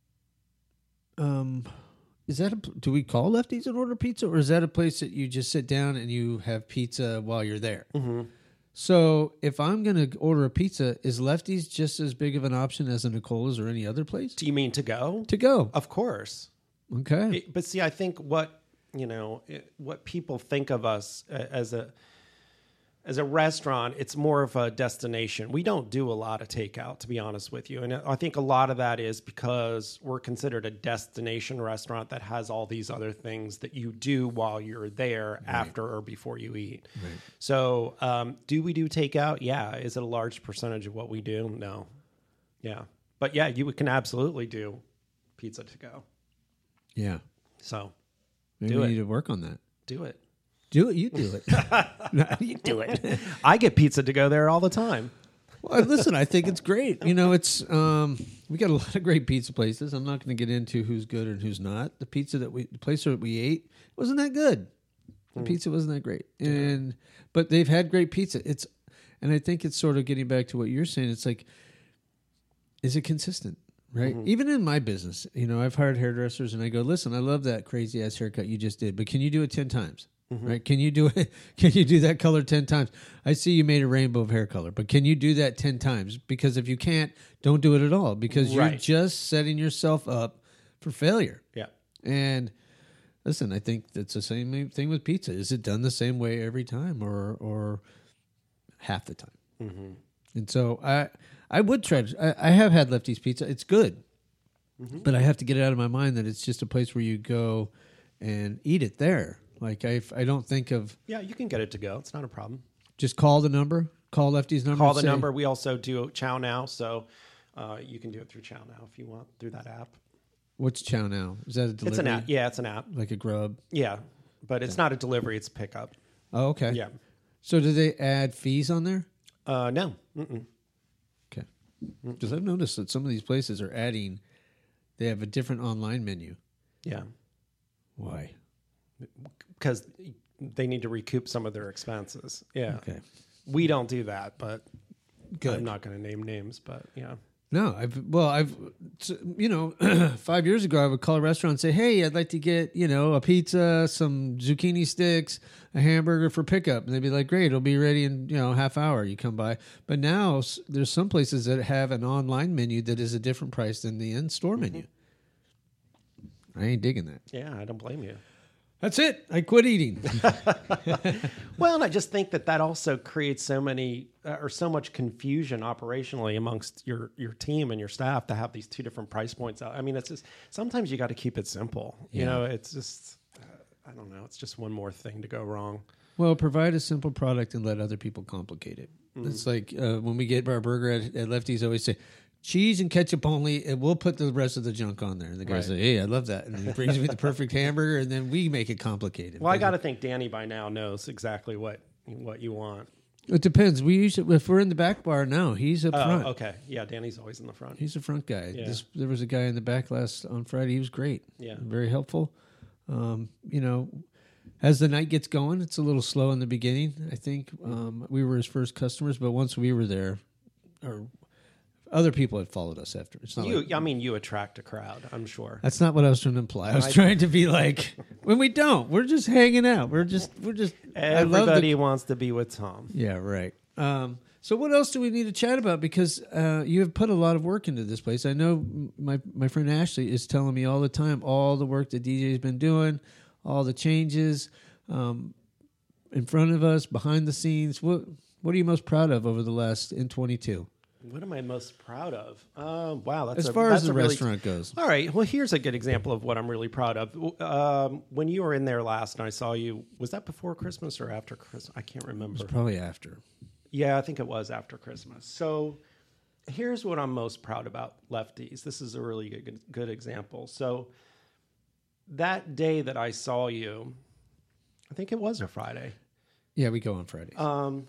Speaker 1: um, "Is that a? pl- Do we call Lefties and order pizza, or is that a place that you just sit down and you have pizza while you're there?"
Speaker 2: Mm-hmm.
Speaker 1: So if I'm going to order a pizza, is Lefty's just as big of an option as a Nicola's or any other place?
Speaker 2: Do you mean to go?
Speaker 1: To go.
Speaker 2: Of course.
Speaker 1: Okay.
Speaker 2: It, but see, I think what, you know, it, what people think of us as a as a restaurant, it's more of a destination. We don't do a lot of takeout, to be honest with you. And I think a lot of that is because we're considered a destination restaurant that has all these other things that you do while you're there, right, after or before you eat. Right. So um, do we do takeout? Yeah. Is it a large percentage of what we do? No. Yeah. But yeah, you can absolutely do pizza to go.
Speaker 1: Yeah.
Speaker 2: So
Speaker 1: maybe
Speaker 2: do
Speaker 1: we
Speaker 2: it.
Speaker 1: need to work on that.
Speaker 2: Do it.
Speaker 1: Do it. You do it. No, you do it.
Speaker 2: I get pizza to go there all the time.
Speaker 1: Well, listen, I think it's great. You know, it's um, we got a lot of great pizza places. I'm not going to get into who's good and who's not. The pizza that we, the place that we ate, wasn't that good. The mm. pizza wasn't that great, and but they've had great pizza. It's, and I think it's sort of getting back to what you're saying. It's like, is it consistent? Right. Mm-hmm. Even in my business, you know, I've hired hairdressers, and I go, listen, I love that crazy ass haircut you just did, but can you do it ten times? Mm-hmm. Right? Can you do it? Can you do that color ten times? I see you made a rainbow of hair color, but can you do that ten times? Because if you can't, don't do it at all. Because right. you're just setting yourself up for failure.
Speaker 2: Yeah.
Speaker 1: And listen, I think that's the same thing with pizza. Is it done the same way every time, or or half the time? Mm-hmm. And so I I would try to. I, I have had Lefty's Pizza. It's good, mm-hmm. but I have to get it out of my mind that it's just a place where you go and eat it there. Like, I, I don't think of...
Speaker 2: Yeah, you can get it to go. It's not a problem.
Speaker 1: Just call the number? Call Lefty's number?
Speaker 2: Call the say, number. We also do Chow Now, so uh, you can do it through Chow Now if you want, through that app.
Speaker 1: What's Chow Now? Is that a delivery?
Speaker 2: It's an app. Yeah, it's an app.
Speaker 1: Like a Grub?
Speaker 2: Yeah, but it's okay. Not a delivery. It's a pickup.
Speaker 1: Oh, okay.
Speaker 2: Yeah.
Speaker 1: So do they add fees on there?
Speaker 2: Uh, no. Mm-mm.
Speaker 1: Okay. Because I've noticed that some of these places are adding... They have a different online menu.
Speaker 2: Yeah.
Speaker 1: Why?
Speaker 2: Because they need to recoup some of their expenses. Yeah.
Speaker 1: Okay.
Speaker 2: We don't do that, but
Speaker 1: Good.
Speaker 2: I'm not going to name names, but yeah.
Speaker 1: No, I've, well, I've, you know, five years ago, I would call a restaurant and say, hey, I'd like to get, you know, a pizza, some zucchini sticks, a hamburger for pickup. And they'd be like, great, it'll be ready in, you know, a half hour. You come by. But now there's some places that have an online menu that is a different price than the in-store mm-hmm. menu. I ain't digging that.
Speaker 2: Yeah, I don't blame you.
Speaker 1: That's it. I quit eating.
Speaker 2: Well, and I just think that that also creates so many uh, or so much confusion operationally amongst your, your team and your staff to have these two different price points out. I mean, it's just sometimes you got to keep it simple. Yeah. You know, it's just, uh, I don't know, it's just one more thing to go wrong.
Speaker 1: Well, provide a simple product and let other people complicate it. Mm. It's like uh, when we get our burger at, at Lefty's, I always say, cheese and ketchup only, and we'll put the rest of the junk on there. And the guy right. says, hey, I love that. And he brings me the perfect hamburger, and then we make it complicated.
Speaker 2: Well, I got to think Danny by now knows exactly what what you want.
Speaker 1: It depends. We usually, if we're in the back bar now, he's up
Speaker 2: oh,
Speaker 1: front.
Speaker 2: Okay. Yeah, Danny's always in the front.
Speaker 1: He's the front guy.
Speaker 2: Yeah.
Speaker 1: This, there was a guy in the back last on Friday. He was great.
Speaker 2: Yeah.
Speaker 1: Very helpful. Um, you know, as the night gets going, it's a little slow in the beginning. I think um, we were his first customers, but once we were there, or other people had followed us after. It's not
Speaker 2: you,
Speaker 1: like,
Speaker 2: I mean, you attract a crowd, I'm sure.
Speaker 1: That's not what I was trying to imply. I was I, trying to be like, when we don't, we're just hanging out. We're just, we're just.
Speaker 2: Everybody the, wants to be with Tom.
Speaker 1: Yeah, right. Um, so what else do we need to chat about? Because uh, you have put a lot of work into this place. I know my my friend Ashley is telling me all the time all the work that D J's been doing, all the changes um, in front of us, behind the scenes. What what are you most proud of over the last in twenty-two?
Speaker 2: What am I most proud of? Uh, wow, that's
Speaker 1: as
Speaker 2: a,
Speaker 1: far
Speaker 2: that's
Speaker 1: as the
Speaker 2: really,
Speaker 1: restaurant goes.
Speaker 2: All right. Well, here's a good example of what I'm really proud of. Um, when you were in there last, and I saw you, was that before Christmas or after Christmas? I can't remember.
Speaker 1: It was probably after.
Speaker 2: Yeah, I think it was after Christmas. So here's what I'm most proud about Lefty's. This is a really good, good example. So that day that I saw you, I think it was a Friday.
Speaker 1: Yeah, we go on Fridays.
Speaker 2: Um,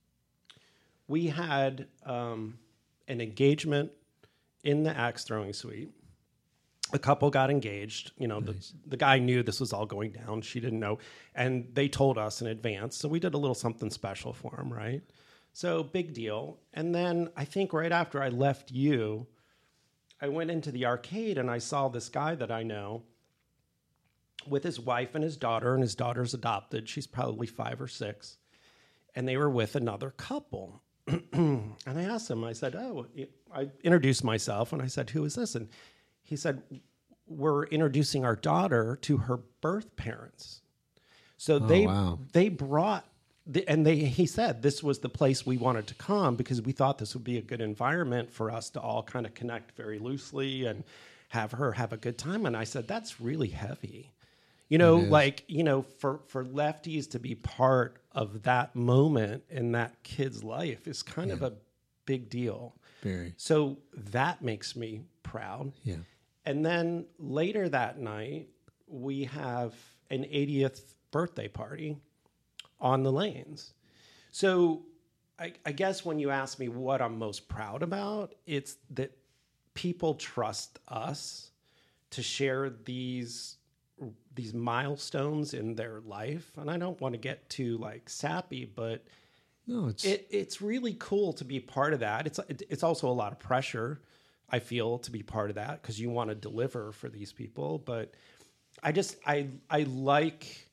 Speaker 2: we had um, an engagement in the axe throwing suite. A couple got engaged. You know, nice. the, the guy knew this was all going down. She didn't know. And they told us in advance. So we did a little something special for him, right? So big deal. And then I think right after I left you, I went into the arcade and I saw this guy that I know with his wife and his daughter, and his daughter's adopted. She's probably five or six. and they were with another couple. And I asked him, I said, oh, I introduced myself, and I said, who is this? And he said, we're introducing our daughter to her birth parents. So
Speaker 1: Oh,
Speaker 2: they
Speaker 1: wow.
Speaker 2: they brought, the, and they he said this was the place we wanted to come because we thought this would be a good environment for us to all kind of connect very loosely and have her have a good time. And I said, that's really heavy. You know, like, you know, for, for lefties to be part of that moment in that kid's life is kind yeah. of a big deal.
Speaker 1: Very.
Speaker 2: So that makes me proud.
Speaker 1: Yeah.
Speaker 2: And then later that night, we have an eightieth birthday party on the lanes. So I, I guess when you ask me what I'm most proud about, it's that people trust us to share these these milestones in their life. And I don't want to get too like sappy, but
Speaker 1: no, it's
Speaker 2: it, it's really cool to be part of that. It's it, it's also a lot of pressure, I feel, to be part of that because you want to deliver for these people. But I just I I like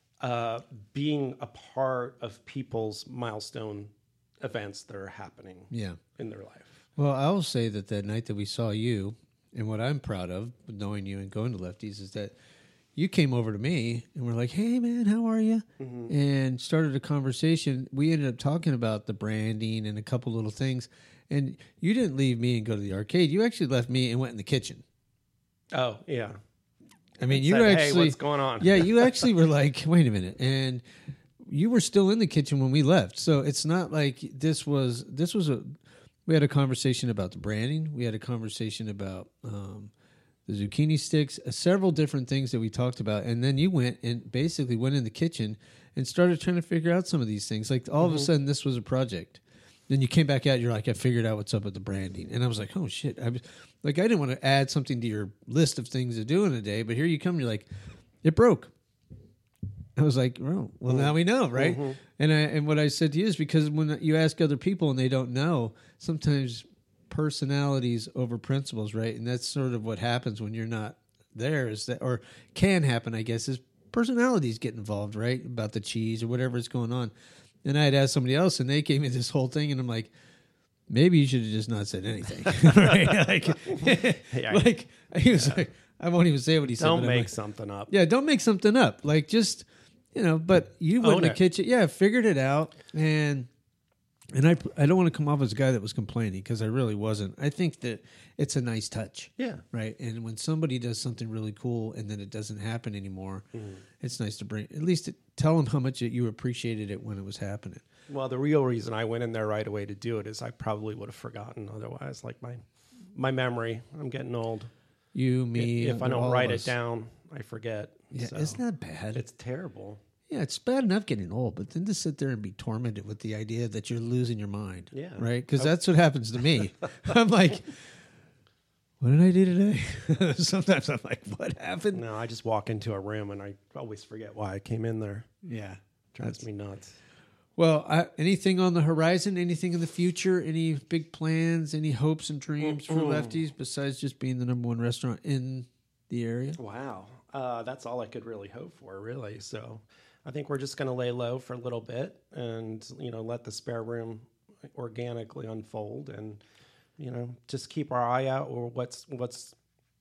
Speaker 2: uh, being a part of people's milestone events that are happening
Speaker 1: yeah.
Speaker 2: in their life.
Speaker 1: Well, I will say that that night that we saw you, and what I'm proud of, knowing you and going to Lefties, is that you came over to me and were like, hey, man, how are you? Mm-hmm. And started a conversation. We ended up talking about the branding and a couple little things. And you didn't leave me and go to the arcade. You actually left me and went in the kitchen.
Speaker 2: Oh, yeah.
Speaker 1: I mean,
Speaker 2: and
Speaker 1: you
Speaker 2: said,
Speaker 1: actually...
Speaker 2: Hey, what's going on?
Speaker 1: Yeah, you actually were like, wait a minute. And you were still in the kitchen when we left. So it's not like this was... This was a... We had a conversation about the branding. We had a conversation about... Um, the zucchini sticks, uh, several different things that we talked about. And then you went and basically went in the kitchen and started trying to figure out some of these things. Like all mm-hmm. of a sudden this was a project. Then you came back out, you're like, I figured out what's up with the branding. And I was like, oh shit. I was like, I didn't want to add something to your list of things to do in a day, but here you come, you're like, it broke. I was like, oh, well, mm-hmm. now we know, right? Mm-hmm. And I, and what I said to you is because when you ask other people and they don't know, sometimes personalities over principles, right? And that's sort of what happens when you're not there, is that, or can happen, I guess, is personalities get involved, right? About the cheese or whatever is going on. And I had asked somebody else, and they gave me this whole thing, and I'm like, maybe you should have just not said anything, right? Like, yeah, like he was yeah. like, I won't even say what he said.
Speaker 2: Don't make
Speaker 1: like,
Speaker 2: something up.
Speaker 1: Yeah, don't make something up. Like, just, you know. But you went
Speaker 2: Own
Speaker 1: in the
Speaker 2: it.
Speaker 1: kitchen, yeah, figured it out, and. And I, I don't want to come off as a guy that was complaining because I really wasn't. I think that it's a nice touch.
Speaker 2: Yeah.
Speaker 1: Right. And when somebody does something really cool and then it doesn't happen anymore, mm. it's nice to bring, at least to tell them how much you appreciated it when it was happening.
Speaker 2: Well, the real reason I went in there right away to do it is I probably would have forgotten otherwise. Like my, my memory, I'm getting old.
Speaker 1: You, me.
Speaker 2: If, if I don't write it down, I forget.
Speaker 1: Yeah.
Speaker 2: So
Speaker 1: It's not bad.
Speaker 2: It's terrible.
Speaker 1: Yeah, it's bad enough getting old, but then to sit there and be tormented with the idea that you're losing your mind.
Speaker 2: Yeah.
Speaker 1: Right? Because that's what happens to me. I'm like, what did I do today? Sometimes I'm like, what happened?
Speaker 2: No, I just walk into a room and I always forget why I came in there.
Speaker 1: Yeah.
Speaker 2: Drives me nuts.
Speaker 1: Well, I, anything on the horizon, anything in the future, any big plans, any hopes and dreams mm-hmm. for Lefties besides just being the number one restaurant in the area?
Speaker 2: Wow. Uh, that's all I could really hope for, really. So I think we're just going to lay low for a little bit and, you know, let the spare room organically unfold and, you know, just keep our eye out for what's what's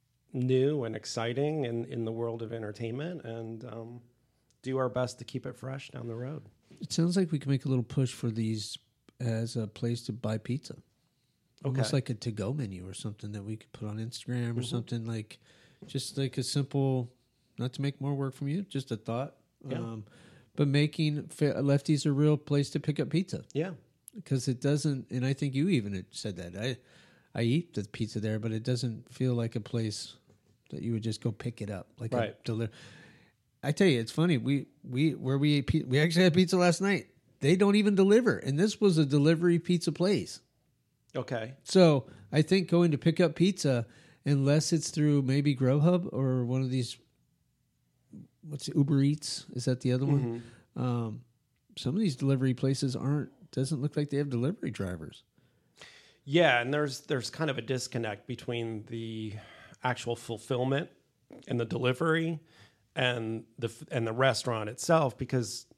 Speaker 2: new and exciting in, in the world of entertainment and um, do our best to keep it fresh down the road.
Speaker 1: It sounds like we can make a little push for these as a place to buy pizza. Okay. Almost like a to-go menu or something that we could put on Instagram or mm-hmm. something like, just like a simple... Not to make more work from you, just a thought.
Speaker 2: Yeah.
Speaker 1: Um, but making Lefties a real place to pick up pizza.
Speaker 2: Yeah.
Speaker 1: Because it doesn't, and I think you even said that. I I eat the pizza there, but it doesn't feel like a place that you would just go pick it up. Like
Speaker 2: right.
Speaker 1: a deli- I tell you, it's funny. We we where we ate pizza, we actually had pizza last night. They don't even deliver, and this was a delivery pizza place.
Speaker 2: Okay.
Speaker 1: So I think going to pick up pizza, unless it's through maybe Grubhub or one of these. What's it, Uber Eats? Is that the other one? Mm-hmm. Um, some of these delivery places aren't. Doesn't look like they have delivery drivers.
Speaker 2: Yeah, and there's there's kind of a disconnect between the actual fulfillment and the delivery and the and the restaurant itself because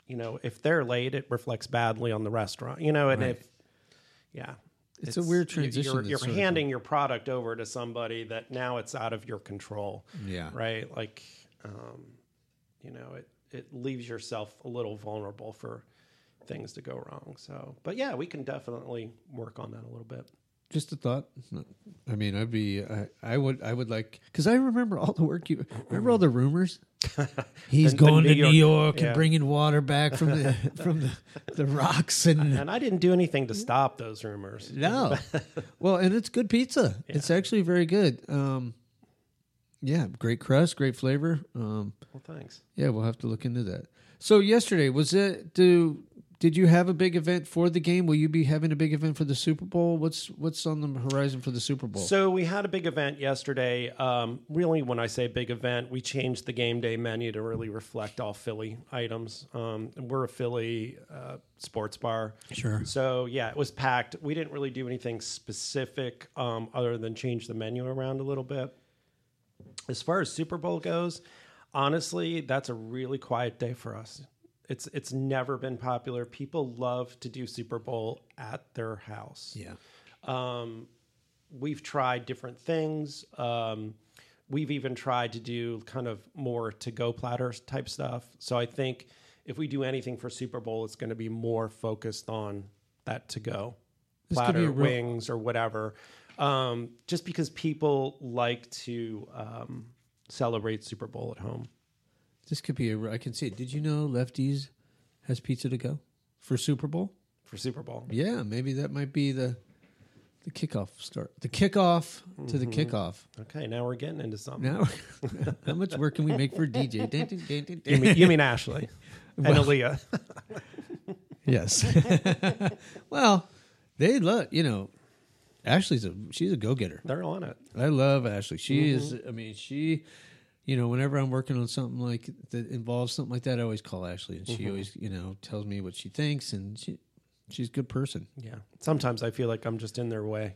Speaker 2: you know, if they're late, it reflects badly on the restaurant, you know, and
Speaker 1: Right.
Speaker 2: if, yeah.
Speaker 1: It's, a weird transition.
Speaker 2: You're,
Speaker 1: that's
Speaker 2: you're
Speaker 1: sort of-
Speaker 2: handing your product over to somebody that now it's out of your control.
Speaker 1: Yeah.
Speaker 2: Right. Like, um, you know, it, it leaves yourself a little vulnerable for things to go wrong. So, but yeah, we can definitely work on that a little bit.
Speaker 1: Just a thought. I mean, I'd be, I, I would, I would like, because I remember all the work you, remember all the rumors? He's
Speaker 2: The- the
Speaker 1: going
Speaker 2: New
Speaker 1: to New
Speaker 2: York-
Speaker 1: York
Speaker 2: yeah.
Speaker 1: and bringing water back from the from the, the rocks and
Speaker 2: And I didn't do anything to stop those rumors.
Speaker 1: no. Well, and it's good pizza. It's actually very good. Um, yeah, great crust, great flavor. Um,
Speaker 2: Well, thanks.
Speaker 1: yeah, we'll have to look into that. So yesterday was it? Do did you have a big event for the game? Will you be having a big event for the Super Bowl? What's what's on the horizon for the Super Bowl?
Speaker 2: So we had a big event yesterday. Um, really, when I say big event, we changed the game day menu to really reflect all Philly items. Um, we're a Philly uh, sports bar.
Speaker 1: Sure.
Speaker 2: So yeah, it was packed. We didn't really do anything specific um, other than change the menu around a little bit. As far as Super Bowl goes, honestly, that's a really quiet day for us. It's it's never been popular. People love to do Super Bowl at their house.
Speaker 1: Yeah.
Speaker 2: Um, we've tried different things. Um, we've even tried to do kind of more to-go platters type stuff. So I think if we do anything for Super Bowl, it's going to be more focused on that to-go
Speaker 1: This could be
Speaker 2: platter,
Speaker 1: a real-
Speaker 2: wings, or whatever. Um, just because people like to um, celebrate Super Bowl at home.
Speaker 1: This could be a. I can see it. Did you know Lefties has pizza to go for Super Bowl?
Speaker 2: For Super Bowl.
Speaker 1: Yeah, maybe that might be the the kickoff start. The kickoff to the kickoff.
Speaker 2: Okay, now we're getting into something.
Speaker 1: Now, how much work can we make for D J? Dun, dun, dun, dun, dun.
Speaker 2: You mean, you mean Ashley and
Speaker 1: Well-
Speaker 2: Aaliyah.
Speaker 1: Yes. Well, they love, you know, Ashley's a she's a go getter.
Speaker 2: They're on it.
Speaker 1: I love Ashley. She is. I mean, she. You know, whenever I'm working on something like that involves something like that, I always call Ashley, and she always, you know, tells me what she thinks, and she she's a good person.
Speaker 2: Yeah. Sometimes I feel like I'm just in their way.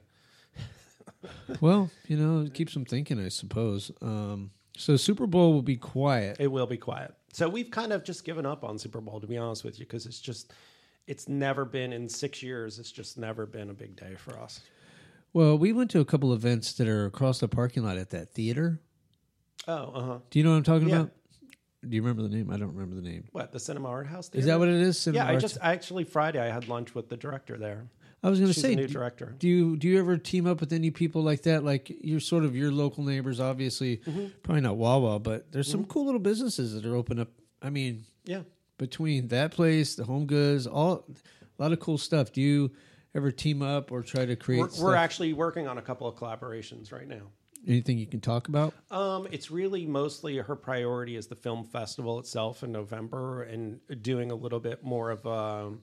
Speaker 1: Well, you know, it keeps them thinking, I suppose. Um, so Super Bowl will be quiet.
Speaker 2: It will be quiet. So we've kind of just given up on Super Bowl, to be honest with you, because it's just, it's never been in six years. It's just never been a big day for us.
Speaker 1: Well, we went to a couple events that are across the parking lot at that theater.
Speaker 2: Oh, uh huh.
Speaker 1: Do you know what I'm talking
Speaker 2: Yeah.
Speaker 1: about? Do you remember the name? I don't remember the name.
Speaker 2: What, the Cinema Art House?
Speaker 1: Is
Speaker 2: Theater?
Speaker 1: that what it is? Cinema
Speaker 2: Yeah, I
Speaker 1: Arts?
Speaker 2: just actually Friday I had lunch with the director there.
Speaker 1: I was going to
Speaker 2: She's
Speaker 1: say,
Speaker 2: a new
Speaker 1: do,
Speaker 2: director.
Speaker 1: do you do you ever team up with any people like that? Like you're sort of your local neighbors, obviously,
Speaker 2: Mm-hmm.
Speaker 1: probably not Wawa, but there's some cool little businesses that are open up. I mean,
Speaker 2: Yeah.
Speaker 1: between that place, the Home Goods, all a lot of cool stuff. Do you ever team up or try to create?
Speaker 2: We're,
Speaker 1: stuff?
Speaker 2: we're actually working on a couple of collaborations right now.
Speaker 1: Anything you can talk about?
Speaker 2: Um, it's really mostly her priority is the film festival itself in November, and doing a little bit more of a,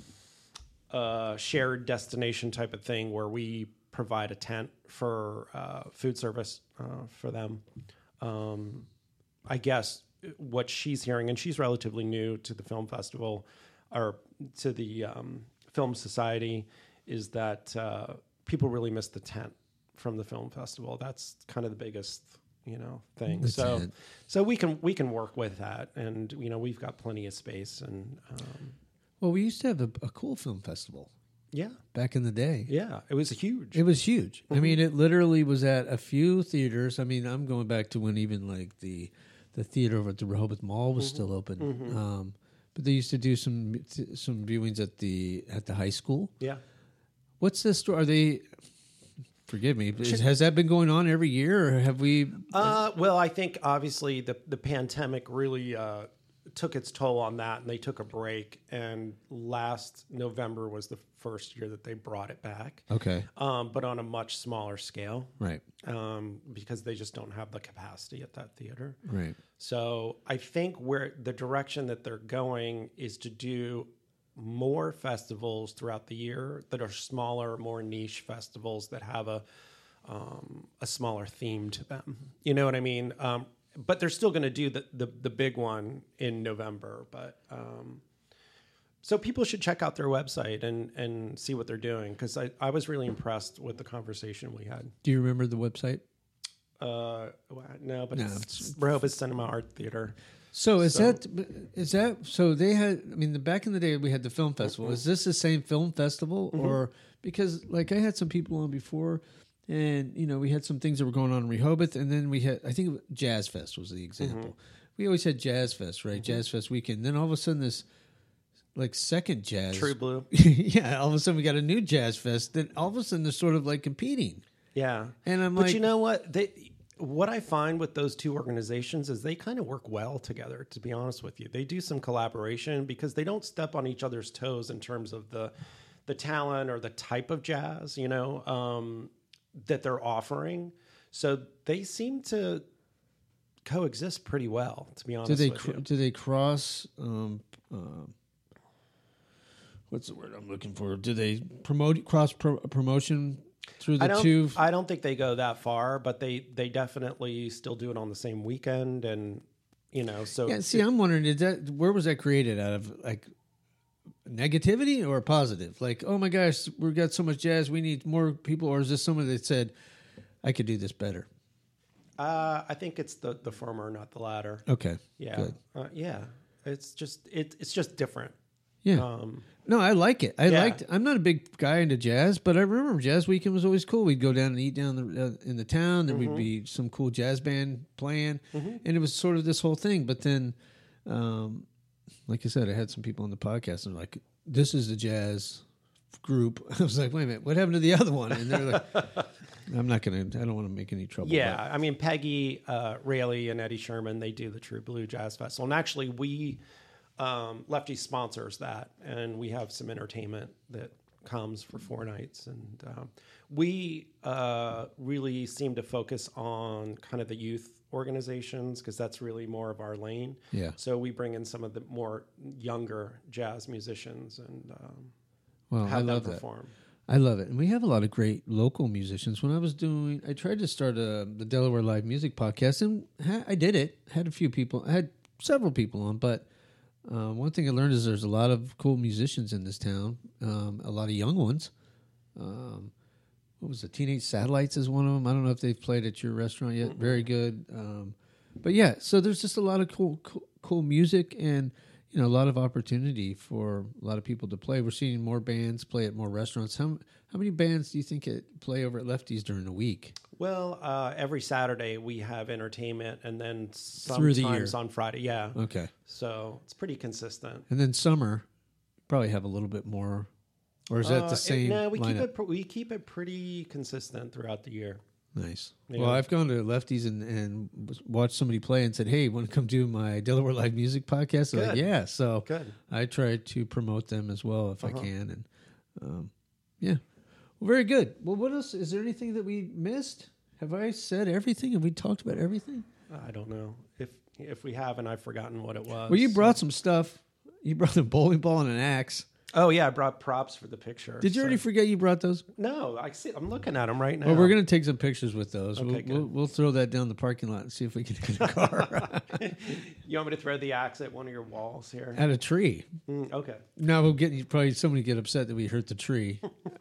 Speaker 2: a shared destination type of thing where we provide a tent for uh, food service uh, for them. Um, I guess what she's hearing, and she's relatively new to the film festival or to the um, film society, is that uh, people really miss the tent from the film festival. That's kind of the biggest, you know, thing.
Speaker 1: The
Speaker 2: so,
Speaker 1: tent.
Speaker 2: so we can we can work with that, and you know, we've got plenty of space, and um,
Speaker 1: Well, we used to have a, a cool film festival
Speaker 2: yeah,
Speaker 1: back in the day.
Speaker 2: yeah, it was huge.
Speaker 1: It was huge.
Speaker 2: Mm-hmm.
Speaker 1: I mean, it literally was at a few theaters. I mean, I'm going back to when even like the the theater over at the Rehoboth Mall was
Speaker 2: Mm-hmm.
Speaker 1: still open. Um, but they used to do some some viewings at the at the high school.
Speaker 2: yeah.
Speaker 1: What's the story? Are they? Forgive me. Is, has that been going on every year, or have we?
Speaker 2: Uh, well, I think obviously the the pandemic really uh, took its toll on that, and they took a break. And last November was the first year that they brought it back,
Speaker 1: Okay.
Speaker 2: um, but on a much smaller scale,
Speaker 1: Right.
Speaker 2: um, because they just don't have the capacity at that theater.
Speaker 1: Right.
Speaker 2: So I think where the direction that they're going is to do more festivals throughout the year that are smaller, more niche festivals that have a um, a smaller theme to them. You know what I mean? Um, but they're still going to do the, the the big one in November. But um, so people should check out their website and and see what they're doing, because I, I was really impressed with the conversation we had.
Speaker 1: Do you remember the website?
Speaker 2: Uh, no, but
Speaker 1: No,
Speaker 2: it's
Speaker 1: it's-
Speaker 2: Rehoboth Cinema Art Theater.
Speaker 1: So is
Speaker 2: So-
Speaker 1: that is that so they had? I mean, the, back in the day we had the film festival. Is this the same film festival,
Speaker 2: Mm-hmm.
Speaker 1: or because like I had some people on before, and you know we had some things that were going on in Rehoboth, and then we had I think Jazz Fest was the example.
Speaker 2: Mm-hmm.
Speaker 1: We always had Jazz Fest, right? Jazz Fest weekend. Then all of a sudden this like second jazz,
Speaker 2: True Blue.
Speaker 1: yeah. All of a sudden we got a new Jazz Fest. Then all of a sudden they're sort of like competing,
Speaker 2: Yeah.
Speaker 1: and I'm
Speaker 2: but
Speaker 1: like,
Speaker 2: you know what? They what I find with those two organizations is they kind of work well together, to be honest with you. They do some collaboration because they don't step on each other's toes in terms of the the talent or the type of jazz, you know, um, that they're offering. So they seem to coexist pretty well, to be honest
Speaker 1: do they
Speaker 2: with
Speaker 1: cr-
Speaker 2: you.
Speaker 1: do they cross? Um, uh, what's the word I'm looking for? Do they promote cross pro- promotion through the
Speaker 2: I don't,
Speaker 1: two?
Speaker 2: I don't think they go that far, but they, they definitely still do it on the same weekend. And, you know, so
Speaker 1: Yeah, see, I'm wondering, did that where was that created out of, like negativity or positive? Like, oh my gosh, we've got so much jazz, we need more people, or is this someone that said, I could do this better?
Speaker 2: uh, I think it's the, the former, not the latter.
Speaker 1: Okay,
Speaker 2: Yeah.
Speaker 1: good.
Speaker 2: Uh, yeah. It's just, it, it's just different.
Speaker 1: Yeah,
Speaker 2: Um,
Speaker 1: no, I like it. I
Speaker 2: yeah.
Speaker 1: liked. I'm not a big guy into jazz, but I remember Jazz Weekend was always cool. We'd go down and eat down the, uh, in the town. There
Speaker 2: Mm-hmm.
Speaker 1: would be some cool jazz band playing, and it was sort of this whole thing. But then, um, like I said, I had some people on the podcast and like, "This is the jazz group." I was like, "Wait a minute, what happened to the other one?" And they're like, "I'm not gonna. I don't want to make any trouble."
Speaker 2: yeah. I mean, Peggy uh, Rayleigh and Eddie Sherman, they do the True Blue Jazz Festival. And actually, we, um, Lefty sponsors that. And we have some entertainment that comes for four nights. And um, we uh, really seem to focus on kind of the youth organizations because that's really more of our lane.
Speaker 1: Yeah.
Speaker 2: So we bring in some of the more younger jazz musicians and um,
Speaker 1: Well, I
Speaker 2: have them
Speaker 1: love that.
Speaker 2: perform.
Speaker 1: I love it, and we have a lot of great local musicians. When I was doing, I tried to start a, the Delaware Live Music Podcast, and ha- I did it. Had a few people, I had several people on, but uh, one thing I learned is there's a lot of cool musicians in this town, um, a lot of young ones. Um, what was it? Teenage Satellites is one of them. I don't know if they've played at your restaurant yet. Very good. Um, but yeah, so there's just a lot of cool, cool, cool music and. You know, a lot of opportunity for a lot of people to play. We're seeing more bands play at more restaurants. How how many bands do you think it play over at Lefty's during the week?
Speaker 2: Well, uh, every Saturday we have entertainment, and then
Speaker 1: Through the
Speaker 2: sometimes
Speaker 1: year.
Speaker 2: on Friday. Yeah,
Speaker 1: Okay.
Speaker 2: so it's pretty consistent.
Speaker 1: And then summer, probably have a little bit more. Or is that
Speaker 2: Uh,
Speaker 1: the
Speaker 2: it-
Speaker 1: same
Speaker 2: no, we keep
Speaker 1: lineup?
Speaker 2: it. pr- We keep it pretty consistent throughout the year.
Speaker 1: Nice.
Speaker 2: Yeah.
Speaker 1: Well, I've gone to Lefty's and, and was- watched somebody play and said, hey, want to come do my Delaware Live Music Podcast? They're like,
Speaker 2: Good.
Speaker 1: yeah. So
Speaker 2: Good.
Speaker 1: I try to promote them as well if I
Speaker 2: Uh-huh.
Speaker 1: can. And um, yeah. Well, very good. Well, what else? Is there anything that we missed? Have I said everything? Have we talked about everything?
Speaker 2: I don't know if if we haven't. I've forgotten what it was.
Speaker 1: Well, you brought some stuff. You brought a bowling ball and an axe.
Speaker 2: Oh yeah, I brought props for the picture.
Speaker 1: Did you
Speaker 2: so-
Speaker 1: want to forget you brought those?
Speaker 2: No, I see. I'm looking at them right now.
Speaker 1: Well, we're going to take some pictures with those.
Speaker 2: Okay,
Speaker 1: we'll,
Speaker 2: good.
Speaker 1: we'll, we'll throw that down the parking lot and see if we can get a car
Speaker 2: You want me to throw the axe at one of your walls here?
Speaker 1: at a tree.
Speaker 2: Mm, okay.
Speaker 1: No, we'll get probably somebody get upset that we hurt the tree.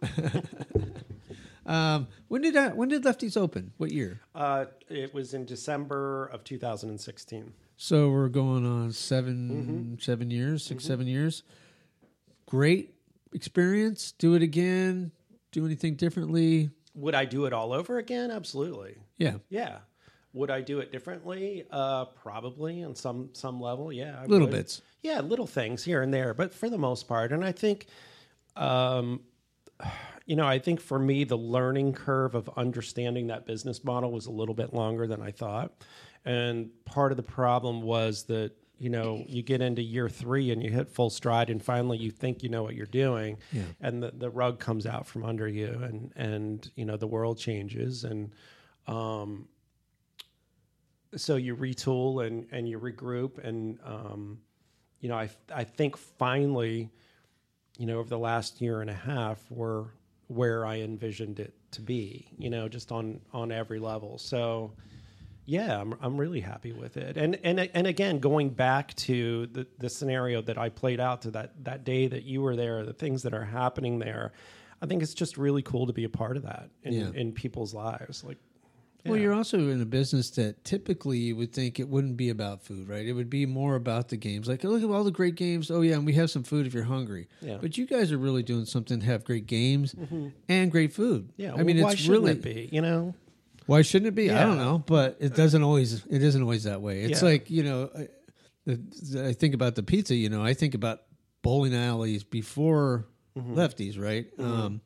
Speaker 1: um, when did that, when did Lefty's open? What year?
Speaker 2: Uh, it was in December of two thousand sixteen.
Speaker 1: So we're going on 7
Speaker 2: Mm-hmm.
Speaker 1: seven years, 6 seven years. Great experience. Do it again. Do anything differently?
Speaker 2: Would I do it all over again? Absolutely.
Speaker 1: Yeah,
Speaker 2: Yeah. Would I do it differently? Uh, probably on some some level. Yeah, I
Speaker 1: little
Speaker 2: would.
Speaker 1: bits.
Speaker 2: Yeah, little things here and there, but for the most part, and I think, um, you know, I think for me, the learning curve of understanding that business model was a little bit longer than I thought, and part of the problem was that you know you get into year three and you hit full stride, and finally you think you know what you're doing,
Speaker 1: Yeah.
Speaker 2: and the, the rug comes out from under you, and and you know the world changes, and um, so you retool and, and you regroup. And, um, you know, I, I think finally, you know, over the last year and a half, we're where I envisioned it to be, you know, just on, on every level. So yeah, I'm, I'm really happy with it. And, and, and again, going back to the, the scenario that I played out to that, that day that you were there, the things that are happening there, I think it's just really cool to be a part of that in,
Speaker 1: Yeah.
Speaker 2: in people's lives. Like,
Speaker 1: Well,
Speaker 2: Yeah.
Speaker 1: you're also in a business that typically you would think it wouldn't be about food, right? It would be more about the games. Like, oh, look at all the great games. Oh, yeah, and we have some food if you're hungry.
Speaker 2: Yeah.
Speaker 1: But you guys are really doing something to have great games and great food.
Speaker 2: Yeah,
Speaker 1: I mean,
Speaker 2: well, why
Speaker 1: it's
Speaker 2: shouldn't
Speaker 1: really.
Speaker 2: it be? You know,
Speaker 1: Why shouldn't it be? I
Speaker 2: Yeah.
Speaker 1: don't know, but it doesn't always. It isn't always that way. It's
Speaker 2: Yeah.
Speaker 1: like, you know, I, the, I think about the pizza. You know, I think about bowling alleys before
Speaker 2: Mm-hmm.
Speaker 1: Lefties, right? Um,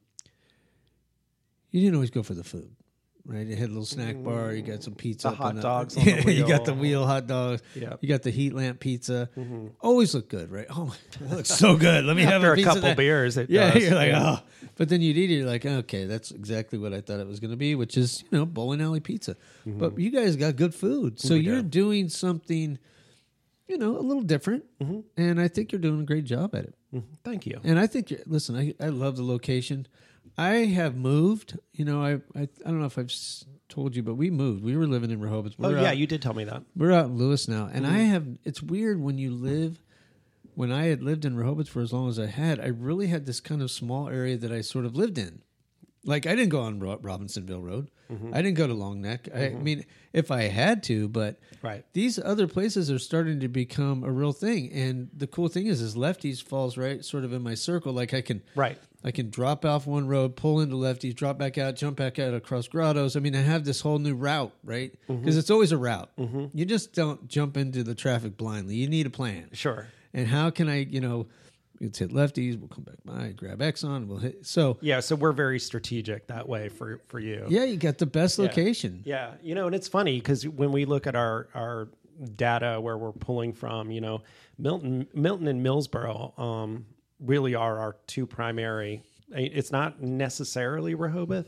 Speaker 1: you didn't always go for the food, right? You had a little snack bar. You got some pizza.
Speaker 2: The
Speaker 1: up
Speaker 2: hot
Speaker 1: on
Speaker 2: dogs on the
Speaker 1: Yeah, you got the
Speaker 2: wheel.
Speaker 1: wheel hot dogs.
Speaker 2: Yep.
Speaker 1: You got the heat lamp pizza.
Speaker 2: Mm-hmm.
Speaker 1: Always look good, right? Oh, my, that looks so good. Let me have
Speaker 2: after
Speaker 1: a
Speaker 2: a
Speaker 1: piece of
Speaker 2: couple
Speaker 1: that.
Speaker 2: beers, it
Speaker 1: Yeah,
Speaker 2: does.
Speaker 1: you're like,
Speaker 2: Yeah.
Speaker 1: oh. But then you'd eat it, you're like, okay, that's exactly what I thought it was going to be, which is, you know, bowling alley pizza. But you guys got good food. So
Speaker 2: We
Speaker 1: you're
Speaker 2: do.
Speaker 1: doing something, you know, a little different. And I think you're doing a great job at it.
Speaker 2: Mhm. Thank you.
Speaker 1: And I think, you're, listen, I, I love the location. I have moved. You know, I, I I don't know if I've s- told you, but we moved. We were living in Rehoboth.
Speaker 2: Oh
Speaker 1: We're
Speaker 2: yeah,
Speaker 1: out-
Speaker 2: you did tell me that.
Speaker 1: we're out in Lewis now, and I have. It's weird when you live. When I had lived in Rehoboth for as long as I had, I really had this kind of small area that I sort of lived in. Like I didn't go on Ro- Robinsonville Road. I didn't go to Long Neck. I, I mean, if I had to, but
Speaker 2: Right.
Speaker 1: these other places are starting to become a real thing. And the cool thing is, is Lefties falls right sort of in my circle. Like I can,
Speaker 2: Right.
Speaker 1: I can drop off one road, pull into Lefties, drop back out, jump back out across Grottos. I mean, I have this whole new route, right? Because it's always a route. You just don't jump into the traffic blindly. You need a plan.
Speaker 2: Sure.
Speaker 1: And how can I, you know, let's hit Lefties, we'll come back by, grab Exxon, we'll hit. So,
Speaker 2: Yeah, so we're very strategic that way for for you.
Speaker 1: yeah, you got the best
Speaker 2: Yeah.
Speaker 1: location.
Speaker 2: Yeah, you know, and it's funny because when we look at our our data where we're pulling from, you know, Milton, Milton and Millsboro um, really are our two primary. It's not necessarily Rehoboth.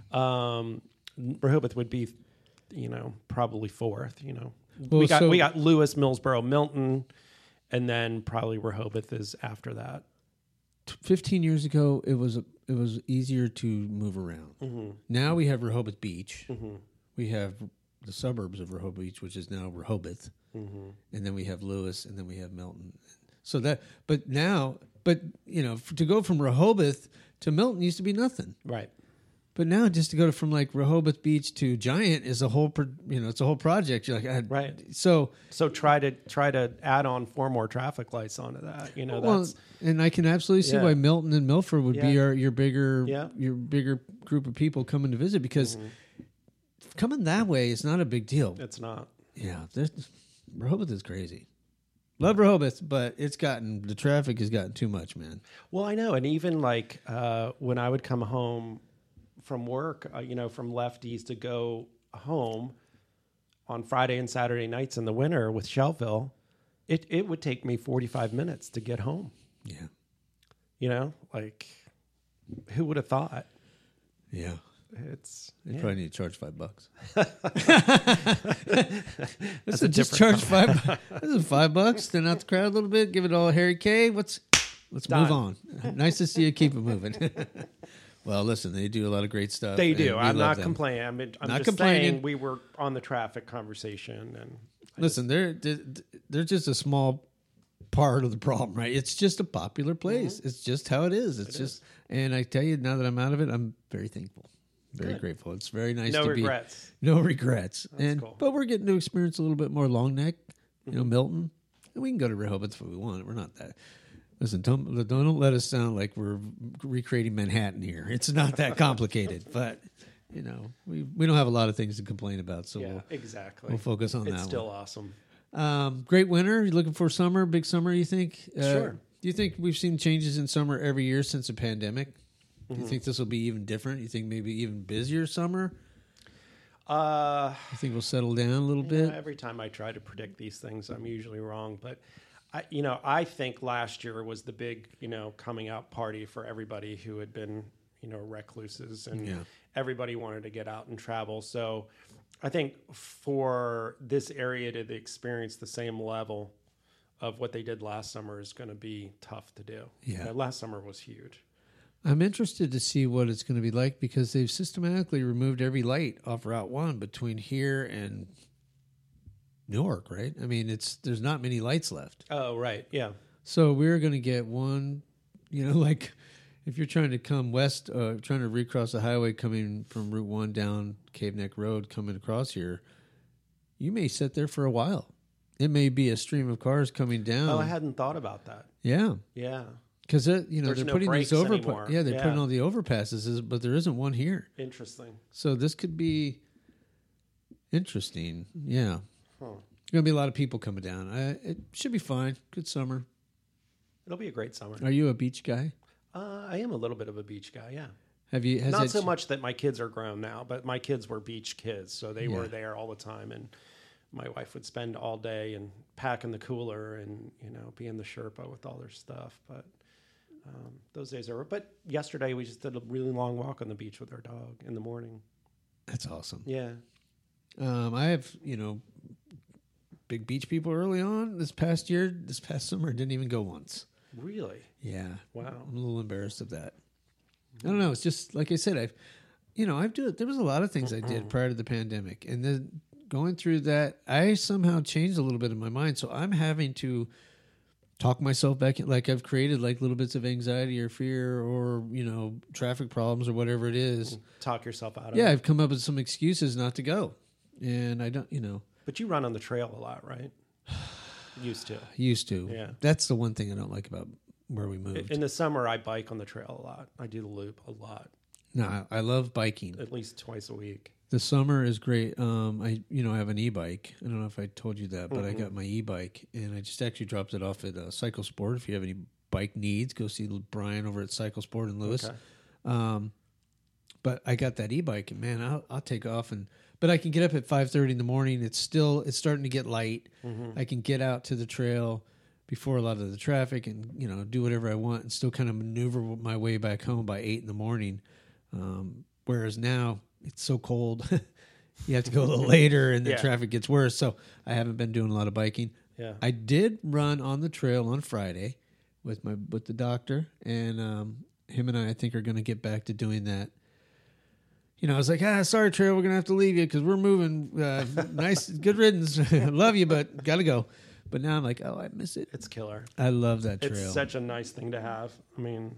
Speaker 2: Um, Rehoboth would be, you know, probably fourth. You know,
Speaker 1: Well,
Speaker 2: we got
Speaker 1: so-
Speaker 2: we got Lewis, Millsboro, Milton, and then probably Rehoboth is after that.
Speaker 1: fifteen years ago, it was it was easier to move around.
Speaker 2: Mm-hmm.
Speaker 1: Now we have Rehoboth Beach. We have the suburbs of Rehoboth Beach, which is now Rehoboth,
Speaker 2: Mm-hmm.
Speaker 1: and then we have Lewis, and then we have Milton. So that, but now, but you know, f- to go from Rehoboth to Milton used to be nothing.
Speaker 2: Right.
Speaker 1: But now, just to go to, from like Rehoboth Beach to Giant is a whole, pro, you know, it's a whole project. You're like, I,
Speaker 2: Right.
Speaker 1: So,
Speaker 2: So try to try to add on four more traffic lights onto that. You know,
Speaker 1: well,
Speaker 2: that's
Speaker 1: and I can absolutely see
Speaker 2: Yeah.
Speaker 1: why Milton and Milford would be
Speaker 2: Yeah.
Speaker 1: our, your bigger,
Speaker 2: Yeah.
Speaker 1: your bigger group of people coming to visit because coming that way is not a big deal.
Speaker 2: it's not.
Speaker 1: Yeah, there's- Rehoboth is crazy. Love Rehoboth, but it's gotten the traffic has gotten too much, man.
Speaker 2: Well, I know, and even like uh, when I would come home from work, uh, you know, from Lefties to go home on Friday and Saturday nights in the winter with Shelville, it it would take me forty-five minutes to get home.
Speaker 1: Yeah,
Speaker 2: You know, like who would have thought?
Speaker 1: yeah.
Speaker 2: It's
Speaker 1: They
Speaker 2: yeah.
Speaker 1: probably need to charge five bucks.
Speaker 2: That's
Speaker 1: Listen,
Speaker 2: a
Speaker 1: just
Speaker 2: different
Speaker 1: charge five. This is five bucks. Thin out the crowd a little bit. Give it all Harry K. What's? Let's move on. Nice to see you. Keep it moving. Well, listen, they do a lot of great stuff.
Speaker 2: They
Speaker 1: and
Speaker 2: do.
Speaker 1: we
Speaker 2: I'm
Speaker 1: love
Speaker 2: not
Speaker 1: them.
Speaker 2: complaining. I'm, I'm
Speaker 1: Not
Speaker 2: just
Speaker 1: complaining.
Speaker 2: saying we were on the traffic conversation, and
Speaker 1: Listen, they're they're just a small part of the problem, right? It's just a popular place.
Speaker 2: Mm-hmm.
Speaker 1: It's just how it is. It's just, and I tell you, now that I'm out of it, I'm very thankful, very
Speaker 2: Good.
Speaker 1: grateful. It's very nice.
Speaker 2: no
Speaker 1: to
Speaker 2: regrets.
Speaker 1: Be, no regrets. and
Speaker 2: cool.
Speaker 1: but we're getting to experience a little bit more Long Neck, you
Speaker 2: Mm-hmm.
Speaker 1: know, Milton, and we can go to Rehoboth if we want. We're not that. Listen, don't don't let us sound like we're recreating Manhattan here. It's not that complicated, but you know, we we don't have a lot of things to complain about, so
Speaker 2: Yeah,
Speaker 1: we'll
Speaker 2: exactly.
Speaker 1: we'll focus on
Speaker 2: it's
Speaker 1: that
Speaker 2: still
Speaker 1: one.
Speaker 2: awesome.
Speaker 1: Um, great winter. You looking for summer? Big summer? You think? Uh,
Speaker 2: Sure.
Speaker 1: Do you think we've seen changes in summer every year since the pandemic? Do
Speaker 2: Mm-hmm.
Speaker 1: you think this will be even different? You think maybe even busier summer?
Speaker 2: Uh,
Speaker 1: You think we'll settle down a little
Speaker 2: you
Speaker 1: bit?
Speaker 2: know, every time I try to predict these things, I'm usually wrong. But I, you know, I think last year was the big, you know, coming out party for everybody who had been, you know, recluses, and
Speaker 1: Yeah.
Speaker 2: everybody wanted to get out and travel. So I think for this area to experience the same level of what they did last summer is going to be tough to do.
Speaker 1: Yeah.
Speaker 2: You know, last summer was huge.
Speaker 1: I'm interested to see what it's going to be like because they've systematically removed every light off Route One between here and Newark, right? I mean, it's there's not many lights left.
Speaker 2: Oh, right. Yeah.
Speaker 1: So we're going to get one, you know, like if you're trying to come west, uh, trying to recross the highway coming from Route One down Cave Neck Road, coming across here, you may sit there for a while. It may be a stream of cars coming down.
Speaker 2: Oh, I hadn't thought about that.
Speaker 1: Yeah,
Speaker 2: Yeah.
Speaker 1: because you know
Speaker 2: There's
Speaker 1: they're
Speaker 2: no
Speaker 1: putting these
Speaker 2: brakes
Speaker 1: over.
Speaker 2: anymore.
Speaker 1: Yeah, they're
Speaker 2: Yeah.
Speaker 1: putting all the overpasses, but there isn't one here.
Speaker 2: Interesting.
Speaker 1: So this could be interesting. Yeah,
Speaker 2: Huh.
Speaker 1: gonna be a lot of people coming down. I, it should be fine. Good summer.
Speaker 2: It'll be a great summer.
Speaker 1: Are you a beach guy?
Speaker 2: Uh, I am a little bit of a beach guy, yeah.
Speaker 1: Have you? Has
Speaker 2: Not
Speaker 1: that
Speaker 2: so
Speaker 1: ch-
Speaker 2: much that my kids are grown now, but my kids were beach kids, so they
Speaker 1: Yeah.
Speaker 2: were there all the time. And my wife would spend all day and pack in the cooler and, you know, be in the Sherpa with all their stuff. But um, those days are over. But yesterday we just did a really long walk on the beach with our dog in the morning.
Speaker 1: That's awesome.
Speaker 2: Yeah.
Speaker 1: Um, I have, you know, big beach people early on. This past year, this past summer, I didn't even go once.
Speaker 2: Really?
Speaker 1: Yeah.
Speaker 2: Wow.
Speaker 1: I'm a little embarrassed of that. I don't know. It's just, like I said, I've, you know, I've do there was a lot of things I did prior to the pandemic. And then going through that, I somehow changed a little bit in my mind. So I'm having to talk myself back in, like I've created like little bits of anxiety or fear or, you know, traffic problems or whatever it is.
Speaker 2: Talk yourself out of
Speaker 1: Yeah,
Speaker 2: it.
Speaker 1: I've come up with some excuses not to go. And I don't, you know,
Speaker 2: But you run on the trail a lot, right? Used to.
Speaker 1: used to.
Speaker 2: Yeah.
Speaker 1: That's the one thing I don't like about where we moved.
Speaker 2: In the summer, I bike on the trail a lot. I do the loop a lot,
Speaker 1: No, I I love biking.
Speaker 2: at least twice a week.
Speaker 1: The summer is great. Um, I you know I have an e-bike. I don't know if I told you that, but
Speaker 2: Mm-hmm.
Speaker 1: I got my e-bike and I just actually dropped it off at uh, Cycle Sport. If you have any bike needs, go see Brian over at Cycle Sport in Lewis.
Speaker 2: Okay.
Speaker 1: Um, but I got that e-bike and man, I'll, I'll take off and but I can get up at five thirty in the morning. It's still it's starting to get light.
Speaker 2: Mm-hmm.
Speaker 1: I can get out to the trail before a lot of the traffic and you know do whatever I want and still kind of maneuver my way back home by eight in the morning. Um, whereas now it's so cold, you have to go a little later and the
Speaker 2: Yeah.
Speaker 1: traffic gets worse. So I haven't been doing a lot of biking.
Speaker 2: Yeah.
Speaker 1: I did run on the trail on Friday with my with the doctor, and um, him and I, I think, are going to get back to doing that. You know, I was like, ah, sorry, trail, we're going to have to leave you because we're moving. Uh, nice, good riddance. Love you, but got to go. But now I'm like, oh, I miss it.
Speaker 2: It's killer.
Speaker 1: I love that trail.
Speaker 2: It's such a nice thing to have. I mean,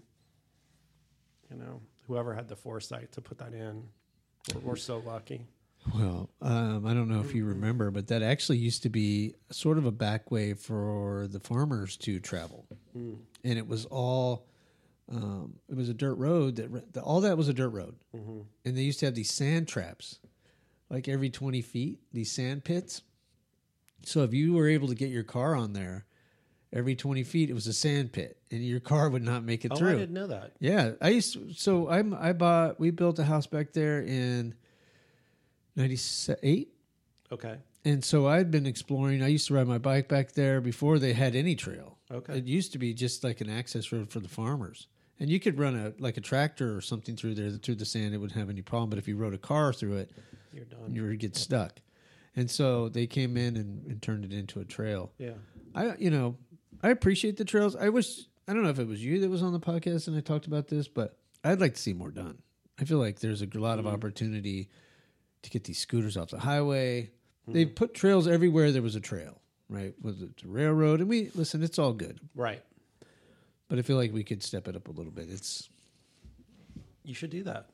Speaker 2: you know, whoever had the foresight to put that in, we're, we're so lucky.
Speaker 1: Well, um, I don't know if you remember, but that actually used to be sort of a back way for the farmers to travel.
Speaker 2: Mm.
Speaker 1: And it was all, um, it was a dirt road. That the, All that was a dirt road.
Speaker 2: Mm-hmm.
Speaker 1: And they used to have these sand traps, like every twenty feet, these sand pits. So if you were able to get your car on there, every twenty feet, it was a sand pit, and your car would not make it
Speaker 2: Oh,
Speaker 1: through.
Speaker 2: I didn't know that.
Speaker 1: Yeah, I used to, so I'm I bought we built a house back there in ninety-eight,
Speaker 2: Okay.
Speaker 1: and so I'd been exploring. I used to ride my bike back there before they had any trail.
Speaker 2: Okay.
Speaker 1: It used to be just like an access road for the farmers, and you could run a like a tractor or something through there through the sand. It wouldn't have any problem. But if you rode a car through it,
Speaker 2: You're done.
Speaker 1: you would get stuck. And so they came in and, and turned it into a trail.
Speaker 2: Yeah.
Speaker 1: I you know I appreciate the trails. I wish I don't know if it was you that was on the podcast and I talked about this, but I'd like to see more done. I feel like there's a lot of opportunity to get these scooters off the highway. They've put trails everywhere there was a trail, right? Was it a railroad? And we listen, it's all good,
Speaker 2: Right.
Speaker 1: but I feel like we could step it up a little bit. It's
Speaker 2: You should do that.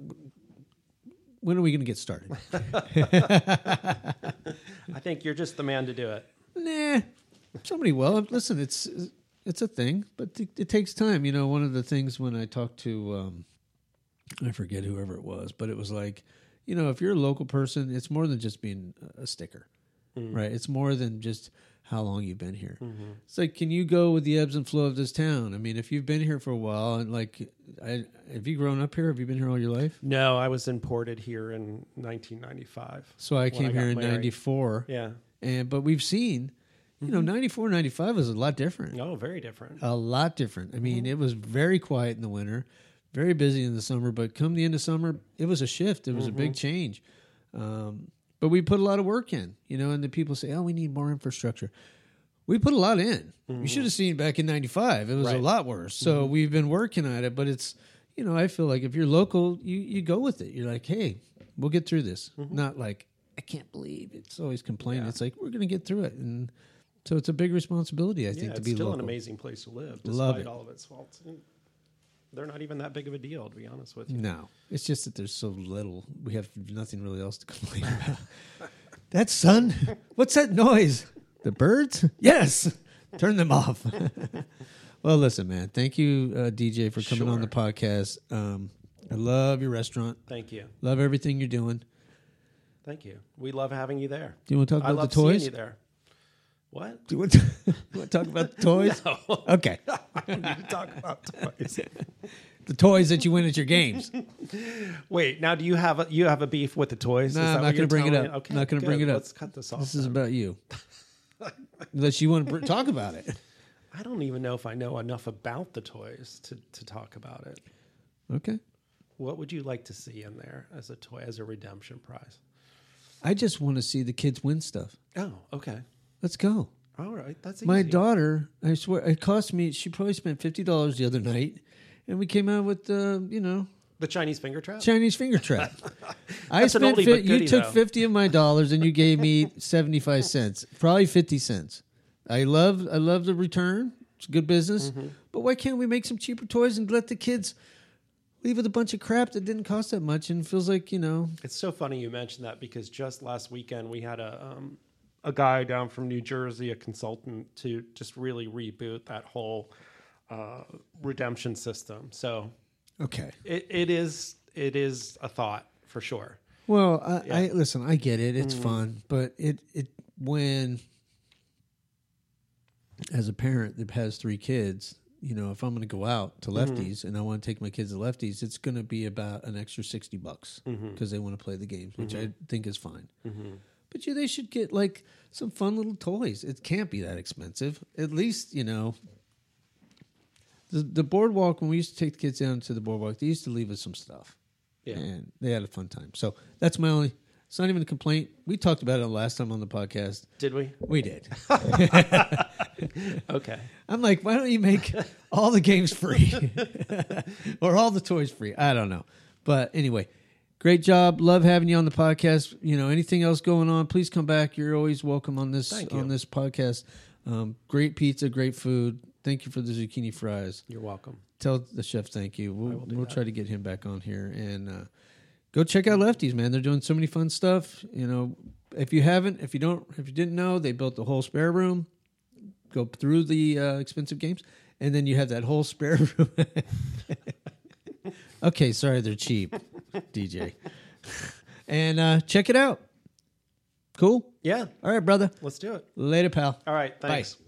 Speaker 1: when are we going to get started?
Speaker 2: I think you're just the man to do it.
Speaker 1: Nah, somebody will. Listen, it's it's a thing, but it, it takes time. You know, one of the things when I talked to, um, I forget whoever it was, but it was like, you know, if you're a local person, it's more than just being a sticker,
Speaker 2: Mm.
Speaker 1: right? It's more than just how long you've been here.
Speaker 2: Mm-hmm.
Speaker 1: It's like, can you go with the ebbs and flow of this town? I mean, if you've been here for a while, and like, I, have you grown up here? Have you been here all your life?
Speaker 2: No, I was imported here in nineteen ninety-five.
Speaker 1: So I
Speaker 2: When
Speaker 1: came
Speaker 2: I got
Speaker 1: here in
Speaker 2: married.
Speaker 1: ninety-four,
Speaker 2: Yeah.
Speaker 1: and but we've seen, you know, ninety-four, ninety-five was a lot different.
Speaker 2: Oh, very different.
Speaker 1: A lot different. I mean, it was very quiet in the winter, very busy in the summer, but come the end of summer, it was a shift. It was a big change. Um, but we put a lot of work in, you know, and the people say, oh, we need more infrastructure. We put a lot in. You should have seen back in ninety-five. It was a
Speaker 2: Right.
Speaker 1: lot worse. So we've been working at it, but it's, you know, I feel like if you're local, you, you go with it. You're like, hey, we'll get through this. Not like, I can't believe it's always complaining.
Speaker 2: Yeah.
Speaker 1: It's like, we're going to get through it. And so it's a big responsibility, I think,
Speaker 2: Yeah,
Speaker 1: to
Speaker 2: it's
Speaker 1: be
Speaker 2: still
Speaker 1: local.
Speaker 2: an amazing place to live, despite
Speaker 1: Love it.
Speaker 2: all of its faults. they're not even that big of a deal, to be honest with you.
Speaker 1: No, it's just that there's so little. We have nothing really else to complain about. That son, what's that noise? The birds? Yes. Turn them off. Well, listen, man. Thank you, uh, D J, for coming
Speaker 2: Sure.
Speaker 1: on the podcast. Um, I love your restaurant.
Speaker 2: Thank you.
Speaker 1: Love everything you're doing.
Speaker 2: Thank you. We love having you there.
Speaker 1: Do you want to talk
Speaker 2: I
Speaker 1: about
Speaker 2: love
Speaker 1: the toys?
Speaker 2: seeing you there. What?
Speaker 1: Do you want to, you want to talk about the toys?
Speaker 2: No.
Speaker 1: Okay.
Speaker 2: I don't need to talk about toys.
Speaker 1: The toys that you win at your games.
Speaker 2: Wait, now do you have a, you have a beef with the toys?
Speaker 1: No,
Speaker 2: Is that
Speaker 1: I'm
Speaker 2: what
Speaker 1: not going
Speaker 2: you're
Speaker 1: to bring it
Speaker 2: telling
Speaker 1: up.
Speaker 2: me? Okay,
Speaker 1: I'm not going to
Speaker 2: good.
Speaker 1: bring it up.
Speaker 2: Let's cut this off.
Speaker 1: This is
Speaker 2: then.
Speaker 1: about you. Unless you want to br- talk about it.
Speaker 2: I don't even know if I know enough about the toys to, to talk about it.
Speaker 1: Okay.
Speaker 2: What would you like to see in there as a toy, as a redemption prize?
Speaker 1: I just want to see the kids win stuff.
Speaker 2: Oh, okay.
Speaker 1: Let's go.
Speaker 2: All right. That's easy.
Speaker 1: My daughter, I swear, it cost me, she probably spent fifty dollars the other night, and we came out with, uh, you know,
Speaker 2: The Chinese finger trap?
Speaker 1: Chinese finger trap. I
Speaker 2: That's an
Speaker 1: spent,
Speaker 2: oldie
Speaker 1: fi-
Speaker 2: but goodie,
Speaker 1: you took
Speaker 2: though.
Speaker 1: fifty of my dollars, and you gave me seventy-five cents, probably fifty cents. I love, I love the return. It's good business.
Speaker 2: Mm-hmm.
Speaker 1: But why can't we make some cheaper toys and let the kids leave with a bunch of crap that didn't cost that much and feels like, you know.
Speaker 2: It's so funny you mentioned that because just last weekend we had a um, a guy down from New Jersey, a consultant, to just really reboot that whole uh, redemption system. So
Speaker 1: Okay.
Speaker 2: it, it is it is a thought for sure.
Speaker 1: Well, I,
Speaker 2: Yeah.
Speaker 1: I listen. I get it. It's
Speaker 2: Mm.
Speaker 1: fun, but it it when as a parent that has three kids, you know, if I'm going to go out to lefties and I want to take my kids to lefties, it's going to be about an extra sixty bucks because they want to play the games, which I think is fine. But yeah, they should get like some fun little toys. It can't be that expensive. At least, you know, the the boardwalk. When we used to take the kids down to the boardwalk, they used to leave us some stuff.
Speaker 2: Yeah.
Speaker 1: And they had a fun time. So that's my only, it's not even a complaint. We talked about it last time on the podcast.
Speaker 2: Did we?
Speaker 1: We did.
Speaker 2: Okay.
Speaker 1: I'm like, why don't you make all the games free or all the toys free? I don't know. But anyway, great job. Love having you on the podcast. You know, anything else going on, please come back. You're always welcome on this,
Speaker 2: Thank you.
Speaker 1: on this podcast. Um, great pizza, great food. Thank you for the zucchini fries.
Speaker 2: You're welcome.
Speaker 1: Tell the chef thank you. We'll,
Speaker 2: will do
Speaker 1: we'll
Speaker 2: that.
Speaker 1: try to get him back on here and uh, go check out Lefties, man. They're doing so many fun stuff. You know, if you haven't, if you don't, if you didn't know, they built the whole spare room. Go through the uh, expensive games, and then you have that whole spare room. Okay, sorry, they're cheap, D J. And uh, check it out. Cool.
Speaker 2: Yeah.
Speaker 1: All right, brother.
Speaker 2: Let's do it.
Speaker 1: Later, pal.
Speaker 2: All right. Thanks.
Speaker 1: Bye.